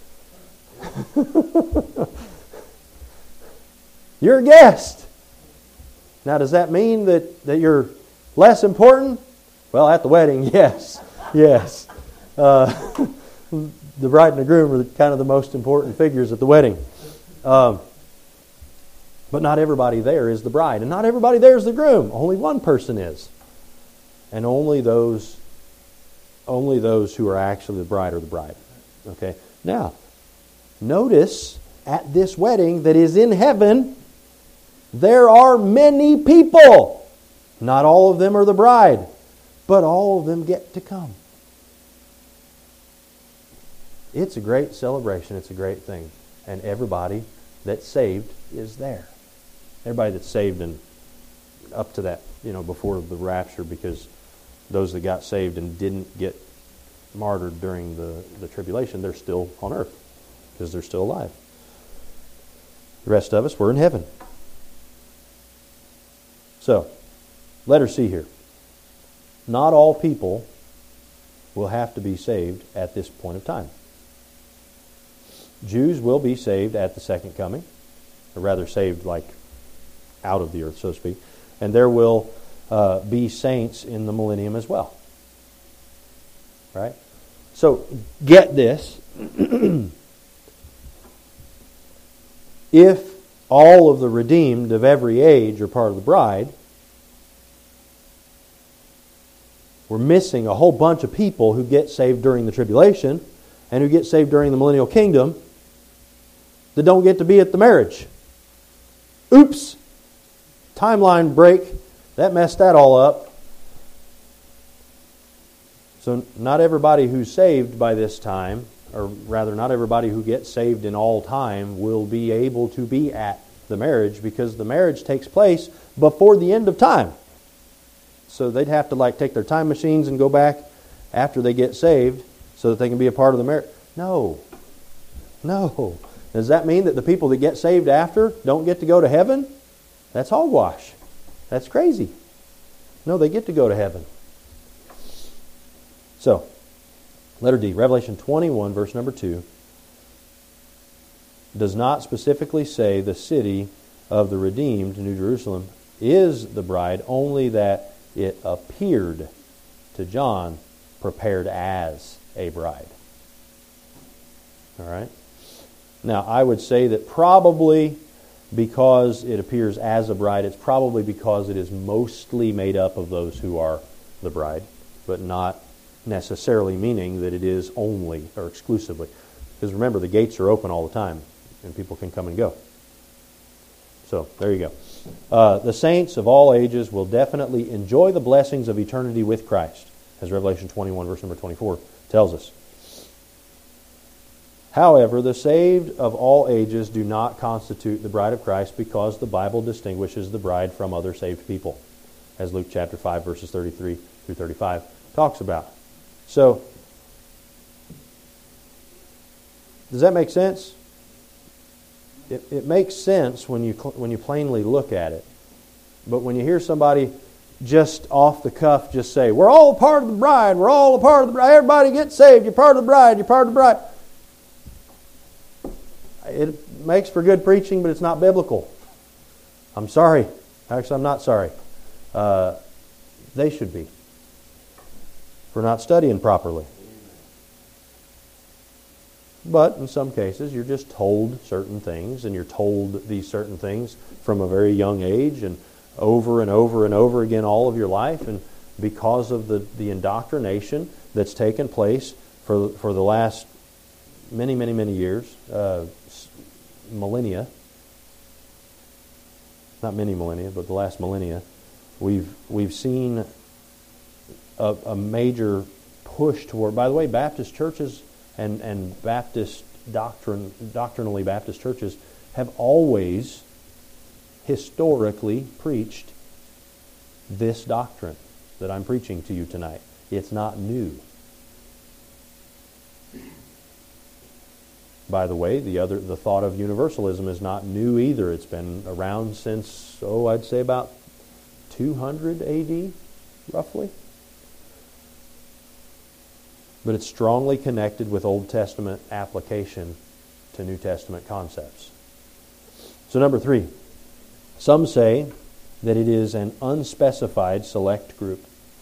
You're a guest. Now, does that mean that you're less important? Well, at the wedding, yes. Yes. The bride and the groom are kind of the most important figures at the wedding. But not everybody there is the bride. And not everybody there is the groom. Only one person is. And only those who are actually the bride are the bride. Okay? Now, notice at this wedding that is in heaven, there are many people. Not all of them are the bride, but all of them get to come. It's a great celebration. It's a great thing. And everybody that's saved is there. Everybody that's saved and up to that, before the rapture, because those that got saved and didn't get martyred during the tribulation, they're still on earth because they're still alive. The rest of us, we're in heaven. So, letter C here. Not all people will have to be saved at this point of time. Jews will be saved at the second coming, or rather saved like out of the earth, so to speak. And there will be saints in the millennium as well. Right? So, get this. If all of the redeemed of every age are part of the bride, we're missing a whole bunch of people who get saved during the tribulation and who get saved during the millennial kingdom that don't get to be at the marriage. Oops! Timeline break. That messed that all up. So not everybody who's saved by this time, or rather not everybody who gets saved in all time, will be able to be at the marriage, because the marriage takes place before the end of time. So they'd have to take their time machines and go back after they get saved so that they can be a part of the marriage. No. Does that mean that the people that get saved after don't get to go to heaven? That's hogwash. That's crazy. No, they get to go to heaven. So, letter D, Revelation 21, verse number 2, does not specifically say the city of the redeemed, New Jerusalem, is the bride, only that it appeared to John prepared as a bride. All right? Now, I would say that probably because it appears as a bride, it's probably because it is mostly made up of those who are the bride, but not necessarily meaning that it is only or exclusively. Because remember, the gates are open all the time, and people can come and go. So, there you go. The saints of all ages will definitely enjoy the blessings of eternity with Christ, as Revelation 21, verse number 24 tells us. However, the saved of all ages do not constitute the bride of Christ, because the Bible distinguishes the bride from other saved people, as Luke chapter 5, verses 33 through 35 talks about. So, does that make sense? It makes sense when you plainly look at it. But when you hear somebody just off the cuff just say, we're all a part of the bride, we're all a part of the bride, everybody gets saved, you're part of the bride, you're part of the bride. It makes for good preaching, but it's not biblical. I'm sorry. Actually, I'm not sorry. They should be, for not studying properly. But in some cases, you're just told certain things, and you're told these certain things from a very young age, and over and over and over again all of your life. And because of the indoctrination that's taken place for the last many, many, many years, millennia, not many millennia, but the last millennia, we've seen a major push toward. By the way, Baptist churches and doctrinally Baptist churches have always historically preached this doctrine that I'm preaching to you tonight. It's not new. By the way, the thought of universalism is not new either. It's been around since, I'd say about 200 AD, roughly. But it's strongly connected with Old Testament application to New Testament concepts. So number 3, some say that it is an unspecified select group.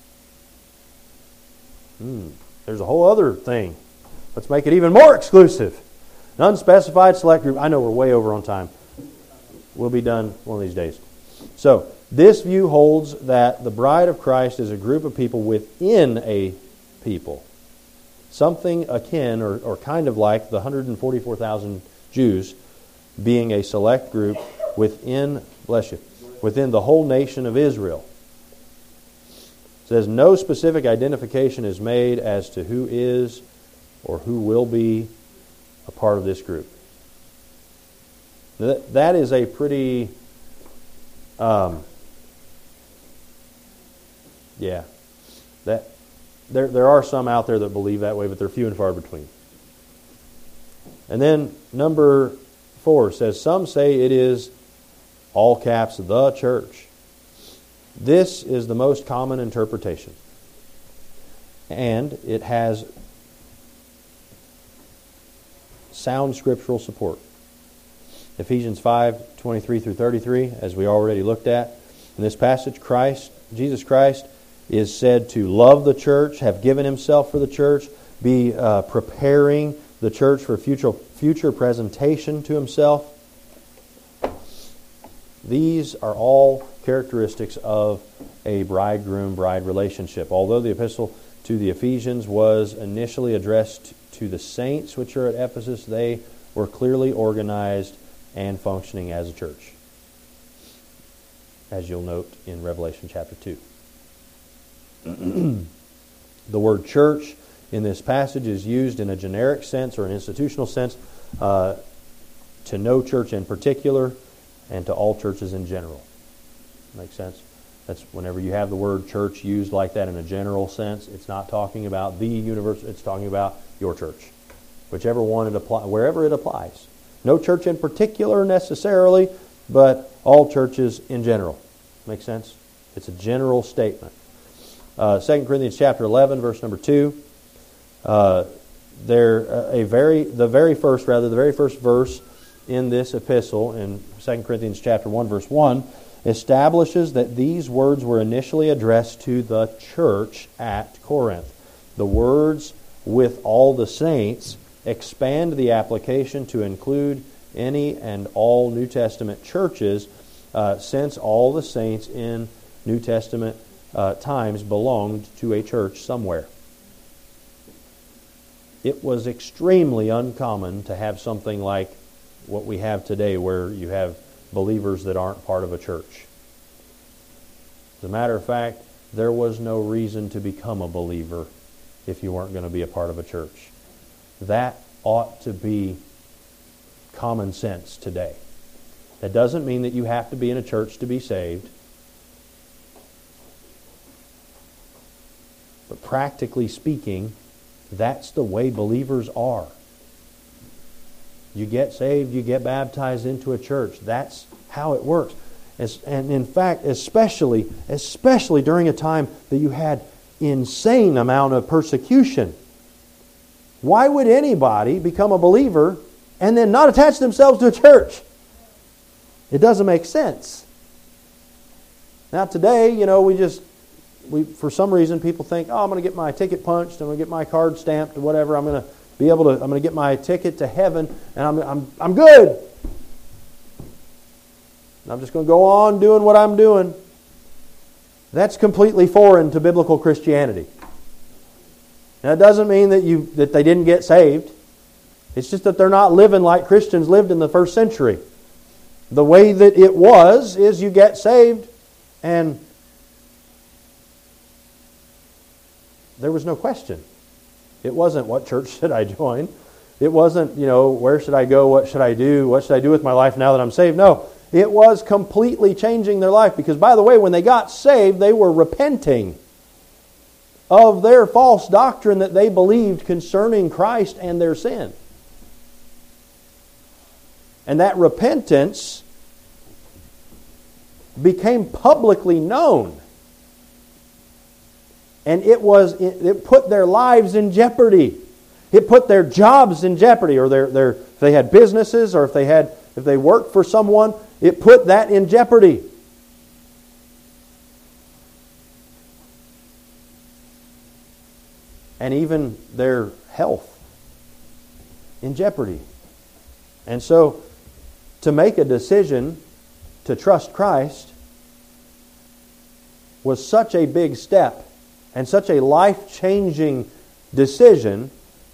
There's a whole other thing. Let's make it even more exclusive. An unspecified select group. I know we're way over on time. We'll be done one of these days. So, this view holds that the bride of Christ is a group of people within a people. Something akin or kind of like the 144,000 Jews being a select group within the whole nation of Israel. It says no specific identification is made as to who is or who will be a part of this group. That is a pretty, there are some out there that believe that way, but they're few and far between. And then number 4 says, some say it is, all caps, the church. This is the most common interpretation. And it has sound scriptural support. Ephesians 5:23-33, as we already looked at. In this passage, Jesus Christ is said to love the church, have given himself for the church, be preparing the church for future presentation to himself. These are all characteristics of a bridegroom-bride relationship. Although the epistle to the Ephesians was initially addressed to the saints which are at Ephesus, they were clearly organized and functioning as a church, as you'll note in Revelation chapter 2. The word church in this passage is used in a generic sense or an institutional sense to no church in particular and to all churches in general. Make sense? That's whenever you have the word church used like that in a general sense, it's not talking about the universe, it's talking about your church. Whichever one it applies, wherever it applies. No church in particular necessarily, but all churches in general. Make sense? It's a general statement. 2 Corinthians chapter 11, verse number 2. The very first verse in this epistle, in 2 Corinthians chapter 1, verse 1, establishes that these words were initially addressed to the church at Corinth. The words with all the saints expand the application to include any and all New Testament churches, since all the saints in New Testament times belonged to a church somewhere. It was extremely uncommon to have something like what we have today, where you have believers that aren't part of a church. As a matter of fact, there was no reason to become a believer if you weren't going to be a part of a church. That ought to be common sense today. That doesn't mean that you have to be in a church to be saved. But practically speaking, that's the way believers are. You get saved, you get baptized into a church. That's how it works. And in fact, especially during a time that you had insane amount of persecution. Why would anybody become a believer and then not attach themselves to a church? It doesn't make sense. Now today, we for some reason people think, I'm going to get my ticket punched, I'm going to get my card stamped or whatever, I'm going to get my ticket to heaven, and I'm good. I'm just going to go on doing what I'm doing. That's completely foreign to biblical Christianity. Now, it doesn't mean that they didn't get saved. It's just that they're not living like Christians lived in the first century. The way that it was is you get saved, and there was no question. It wasn't, what church should I join? It wasn't, where should I go? What should I do? What should I do with my life now that I'm saved? No, it was completely changing their life. Because, by the way, when they got saved, they were repenting of their false doctrine that they believed concerning Christ and their sin. And that repentance became publicly known. And it put their lives in jeopardy. It put their jobs in jeopardy, or if they had businesses, or if they worked for someone, it put that in jeopardy. And even their health in jeopardy. And so, to make a decision to trust Christ was such a big step and such a life-changing decision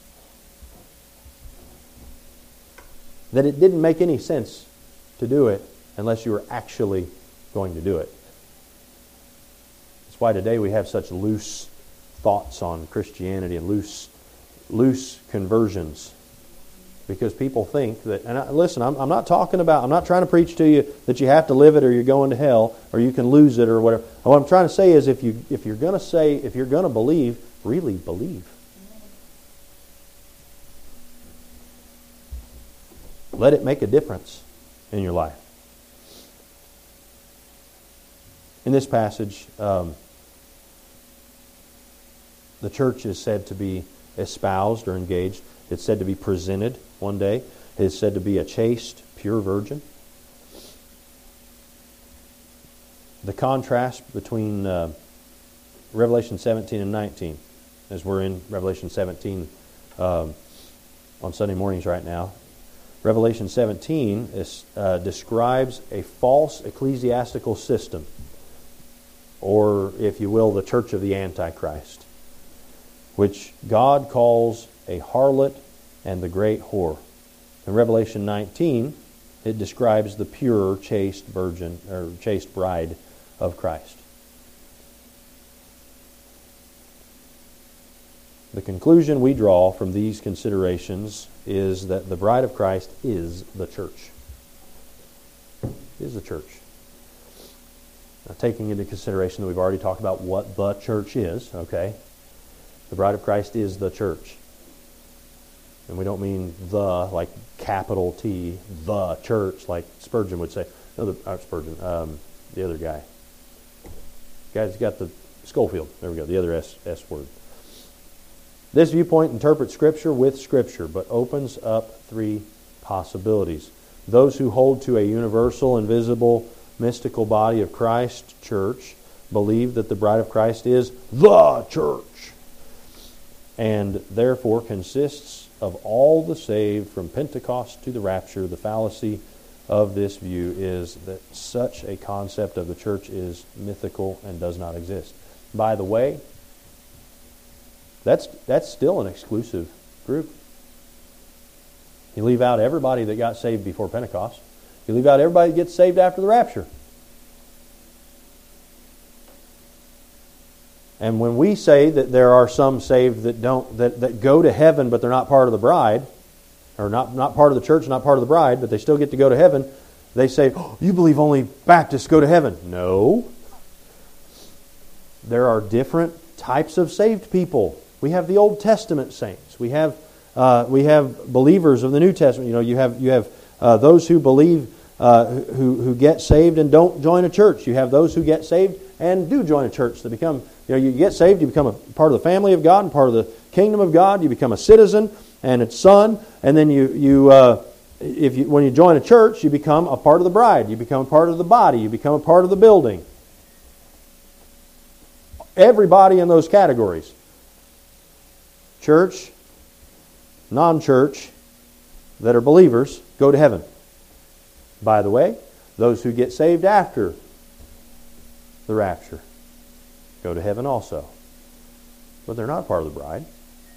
that it didn't make any sense to do it unless you were actually going to do it. That's why today we have such loose thoughts on Christianity and loose conversions. Because people think that, and listen, I'm not trying to preach to you that you have to live it or you're going to hell or you can lose it or whatever. What I'm trying to say is if you're going to believe, really believe. Let it make a difference in your life. In this passage, the church is said to be espoused or engaged. It's said to be presented one day. It is said to be a chaste, pure virgin. The contrast between Revelation 17 and 19, as we're in Revelation 17 on Sunday mornings right now. Revelation 17 describes a false ecclesiastical system, or, if you will, the church of the Antichrist, which God calls a harlot and the great whore. In Revelation 19, it describes the pure, chaste virgin, or chaste bride of Christ. The conclusion we draw from these considerations is that the bride of Christ is the church. Is the church. Now, taking into consideration that we've already talked about what the church is, okay? The bride of Christ is the church. And we don't mean the, like capital T, the church, like Spurgeon would say. No, Spurgeon, the other guy. Guy's got the Schofield. There we go, the other S word. This viewpoint interprets Scripture with Scripture, but opens up three possibilities. Those who hold to a universal, invisible, mystical body of Christ, church, believe that the bride of Christ is the church, and therefore consists of all the saved from Pentecost to the rapture. The fallacy of this view is that such a concept of the church is mythical and does not exist. By the way, that's still an exclusive group. You leave out everybody that got saved before Pentecost. You leave out everybody that gets saved after the rapture. And when we say that there are some saved that go to heaven but they're not part of the bride, or not part of the church, not part of the bride, but they still get to go to heaven, they say, oh, you believe only Baptists go to heaven. No. There are different types of saved people. We have the Old Testament saints. We have believers of the New Testament. You have those who believe, who get saved and don't join a church. You have those who get saved and do join a church. That become, you get saved, you become a part of the family of God and part of the kingdom of God. You become a citizen and a son, and then when you join a church, you become a part of the bride. You become a part of the body. You become a part of the building. Everybody in those categories. Church, non-church, that are believers, go to heaven. By the way, those who get saved after the rapture go to heaven also. But they're not part of the bride.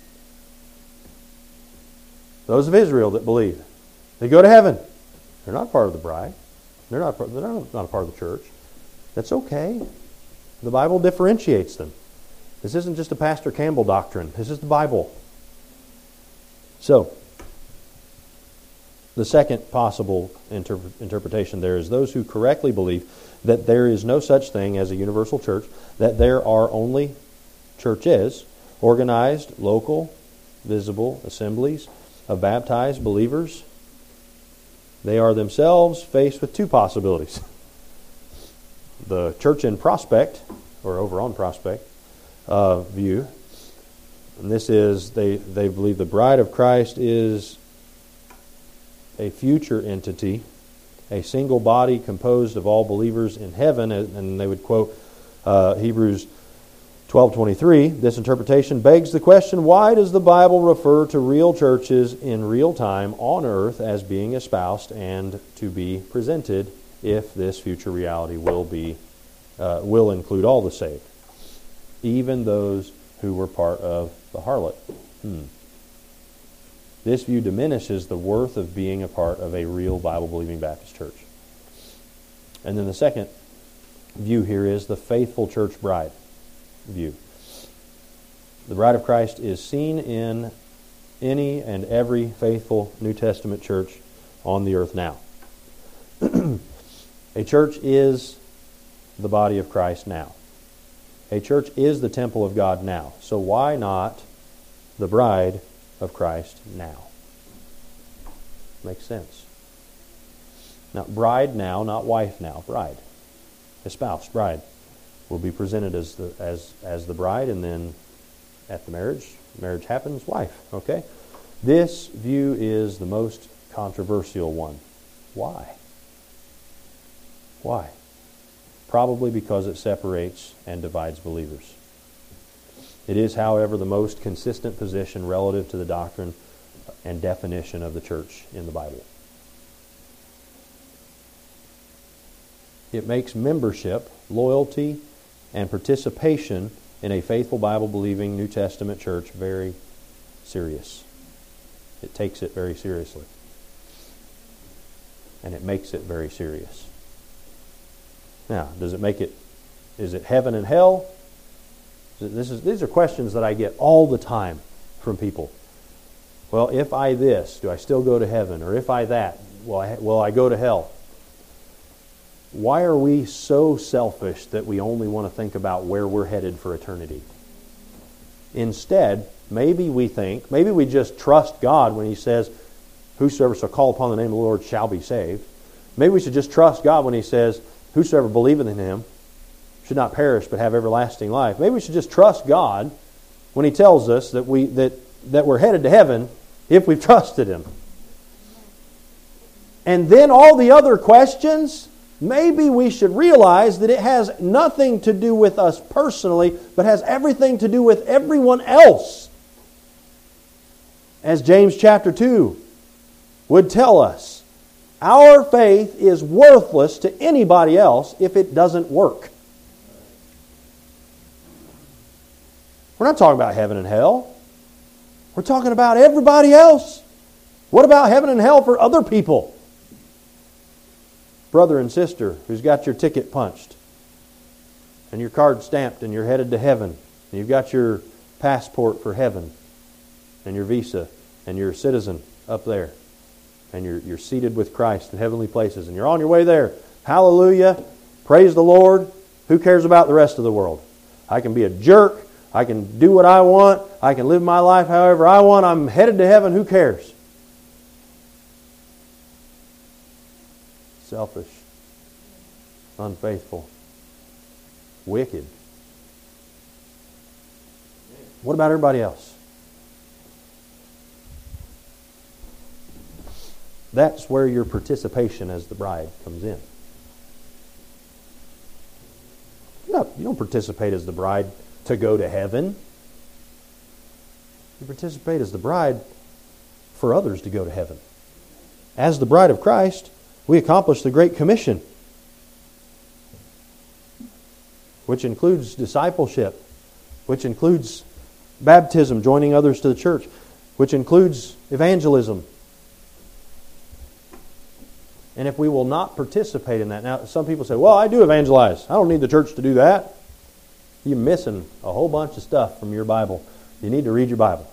Those of Israel that believe, they go to heaven. They're not part of the bride. They're not a part of the church. That's okay. The Bible differentiates them. This isn't just a Pastor Campbell doctrine. This is the Bible. So, the second possible interpretation there is those who correctly believe that there is no such thing as a universal church, that there are only churches, organized, local, visible assemblies of baptized believers. They are themselves faced with two possibilities. The church in Prospect, or over on Prospect, view. And this is, they believe the bride of Christ is a future entity, a single body composed of all believers in heaven, and they would quote Hebrews 12:23. This interpretation begs the question, why does the Bible refer to real churches in real time on earth as being espoused and to be presented if this future reality will include all the saved, even those who were part of the harlot? This view diminishes the worth of being a part of a real Bible-believing Baptist church. And then the second view here is the faithful church bride view. The bride of Christ is seen in any and every faithful New Testament church on the earth now. A church is the body of Christ now. A church is the temple of God now. So why not the bride of Christ now? Makes sense. Now, bride now, not wife now. Bride. Espoused, bride, will be presented as the bride, and then at the marriage happens, wife. Okay? This view is the most controversial one. Why? Why? Probably because it separates and divides believers. It is, however, the most consistent position relative to the doctrine and definition of the church in the Bible. It makes membership, loyalty, and participation in a faithful Bible-believing New Testament church very serious. It takes it very seriously. And it makes it very serious. Now, does it make it, is it heaven and hell? These are questions that I get all the time from people. Well, if I this, do I still go to heaven? Or if I that, will I go to hell? Why are we so selfish that we only want to think about where we're headed for eternity? Instead, maybe we just trust God when He says, whosoever shall call upon the name of the Lord shall be saved. Maybe we should just trust God when He says, whosoever believeth in Him should not perish but have everlasting life. Maybe we should just trust God when He tells us that we're headed to heaven if we've trusted Him. And then all the other questions, maybe we should realize that it has nothing to do with us personally, but has everything to do with everyone else. As James chapter 2 would tell us, our faith is worthless to anybody else if it doesn't work. We're not talking about heaven and hell. We're talking about everybody else. What about heaven and hell for other people? Brother and sister who's got your ticket punched and your card stamped and you're headed to heaven, and you've got your passport for heaven and your visa and you're a citizen up there, and you're seated with Christ in heavenly places, and you're on your way there. Hallelujah. Praise the Lord. Who cares about the rest of the world? I can be a jerk. I can do what I want. I can live my life however I want. I'm headed to heaven. Who cares? Selfish. Unfaithful. Wicked. What about everybody else? That's where your participation as the bride comes in. You don't participate as the bride to go to heaven. You participate as the bride for others to go to heaven. As the bride of Christ, we accomplish the Great Commission, which includes discipleship, which includes baptism, joining others to the church, which includes evangelism. And if we will not participate in that, now some people say, well, I do evangelize. I don't need the church to do that. You're missing a whole bunch of stuff from your Bible. You need to read your Bible.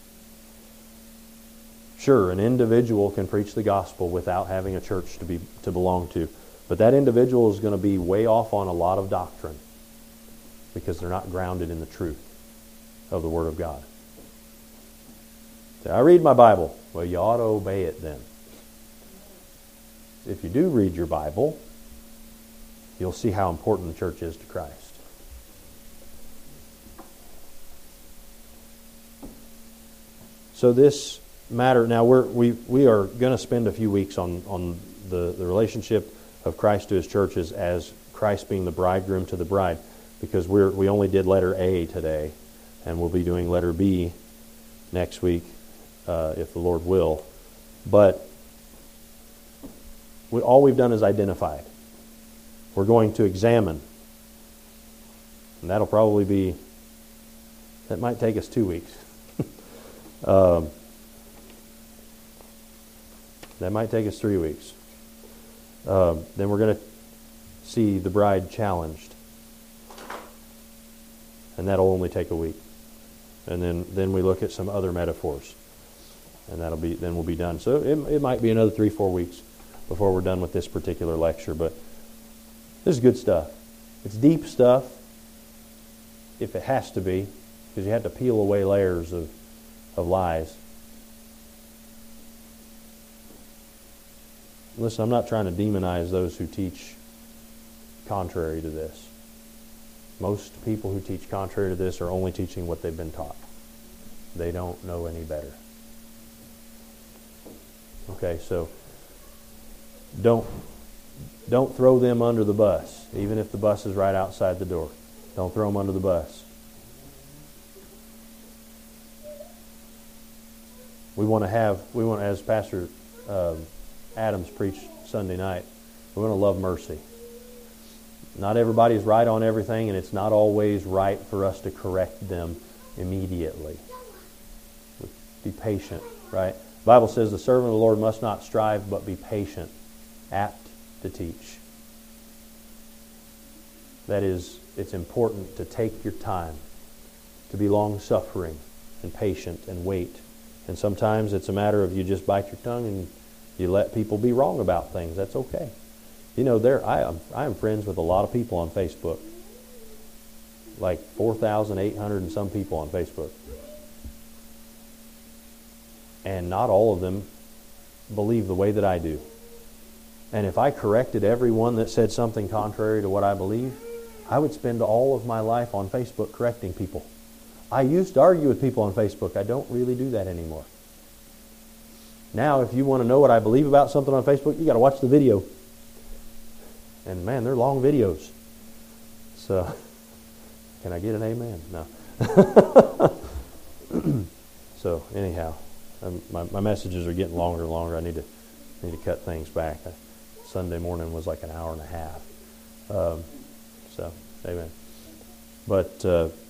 Sure, an individual can preach the gospel without having a church to belong to. But that individual is going to be way off on a lot of doctrine because they're not grounded in the truth of the Word of God. Say, I read my Bible. Well, you ought to obey it then. If you do read your Bible, you'll see how important the church is to Christ. So this matter, now we are going to spend a few weeks on the relationship of Christ to His churches as Christ being the bridegroom to the bride, because we only did letter A today, and we'll be doing letter B next week, if the Lord will. But all we've done is identified. We're going to examine, and that might take us 2 weeks. That might take us 3 weeks. Then we're going to see the bride challenged, and that'll only take a week. And then we look at some other metaphors, and then we'll be done. So it might be another 3-4 weeks before we're done with this particular lecture, but this is good stuff. It's deep stuff, if it has to be, because you have to peel away layers of lies. Listen, I'm not trying to demonize those who teach contrary to this. Most people who teach contrary to this are only teaching what they've been taught. They don't know any better. Okay, so don't throw them under the bus, even if the bus is right outside the door. Don't throw them under the bus. We want, as Pastor Adams preached Sunday night, we want to love mercy. Not everybody's right on everything, and it's not always right for us to correct them immediately. Be patient, right? The Bible says the servant of the Lord must not strive, but be patient, apt to teach. That is, it's important to take your time, to be long-suffering and patient and wait. And sometimes it's a matter of you just bite your tongue and you let people be wrong about things. That's okay. You know, I am friends with a lot of people on Facebook. Like 4,800 and some people on Facebook. And not all of them believe the way that I do. And if I corrected everyone that said something contrary to what I believe, I would spend all of my life on Facebook correcting people. I used to argue with people on Facebook. I don't really do that anymore. Now, if you want to know what I believe about something on Facebook, you got to watch the video. And man, they're long videos. So, can I get an amen? No. So, anyhow, my messages are getting longer and longer. I need to cut things back. Sunday morning was like an hour and a half. So, amen. But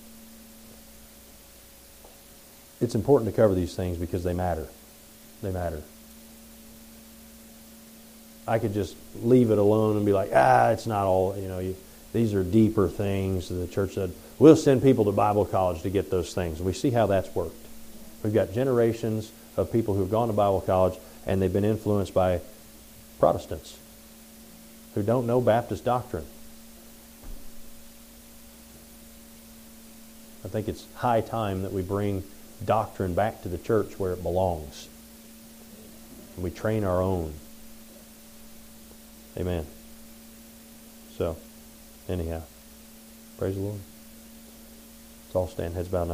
it's important to cover these things because they matter. They matter. I could just leave it alone and be like, it's not all, these are deeper things. The church said, we'll send people to Bible college to get those things. And we see how that's worked. We've got generations of people who've gone to Bible college and they've been influenced by Protestants who don't know Baptist doctrine. I think it's high time that we bring doctrine back to the church where it belongs. And we train our own. Amen. So, anyhow, praise the Lord. Let's all stand, heads bowed.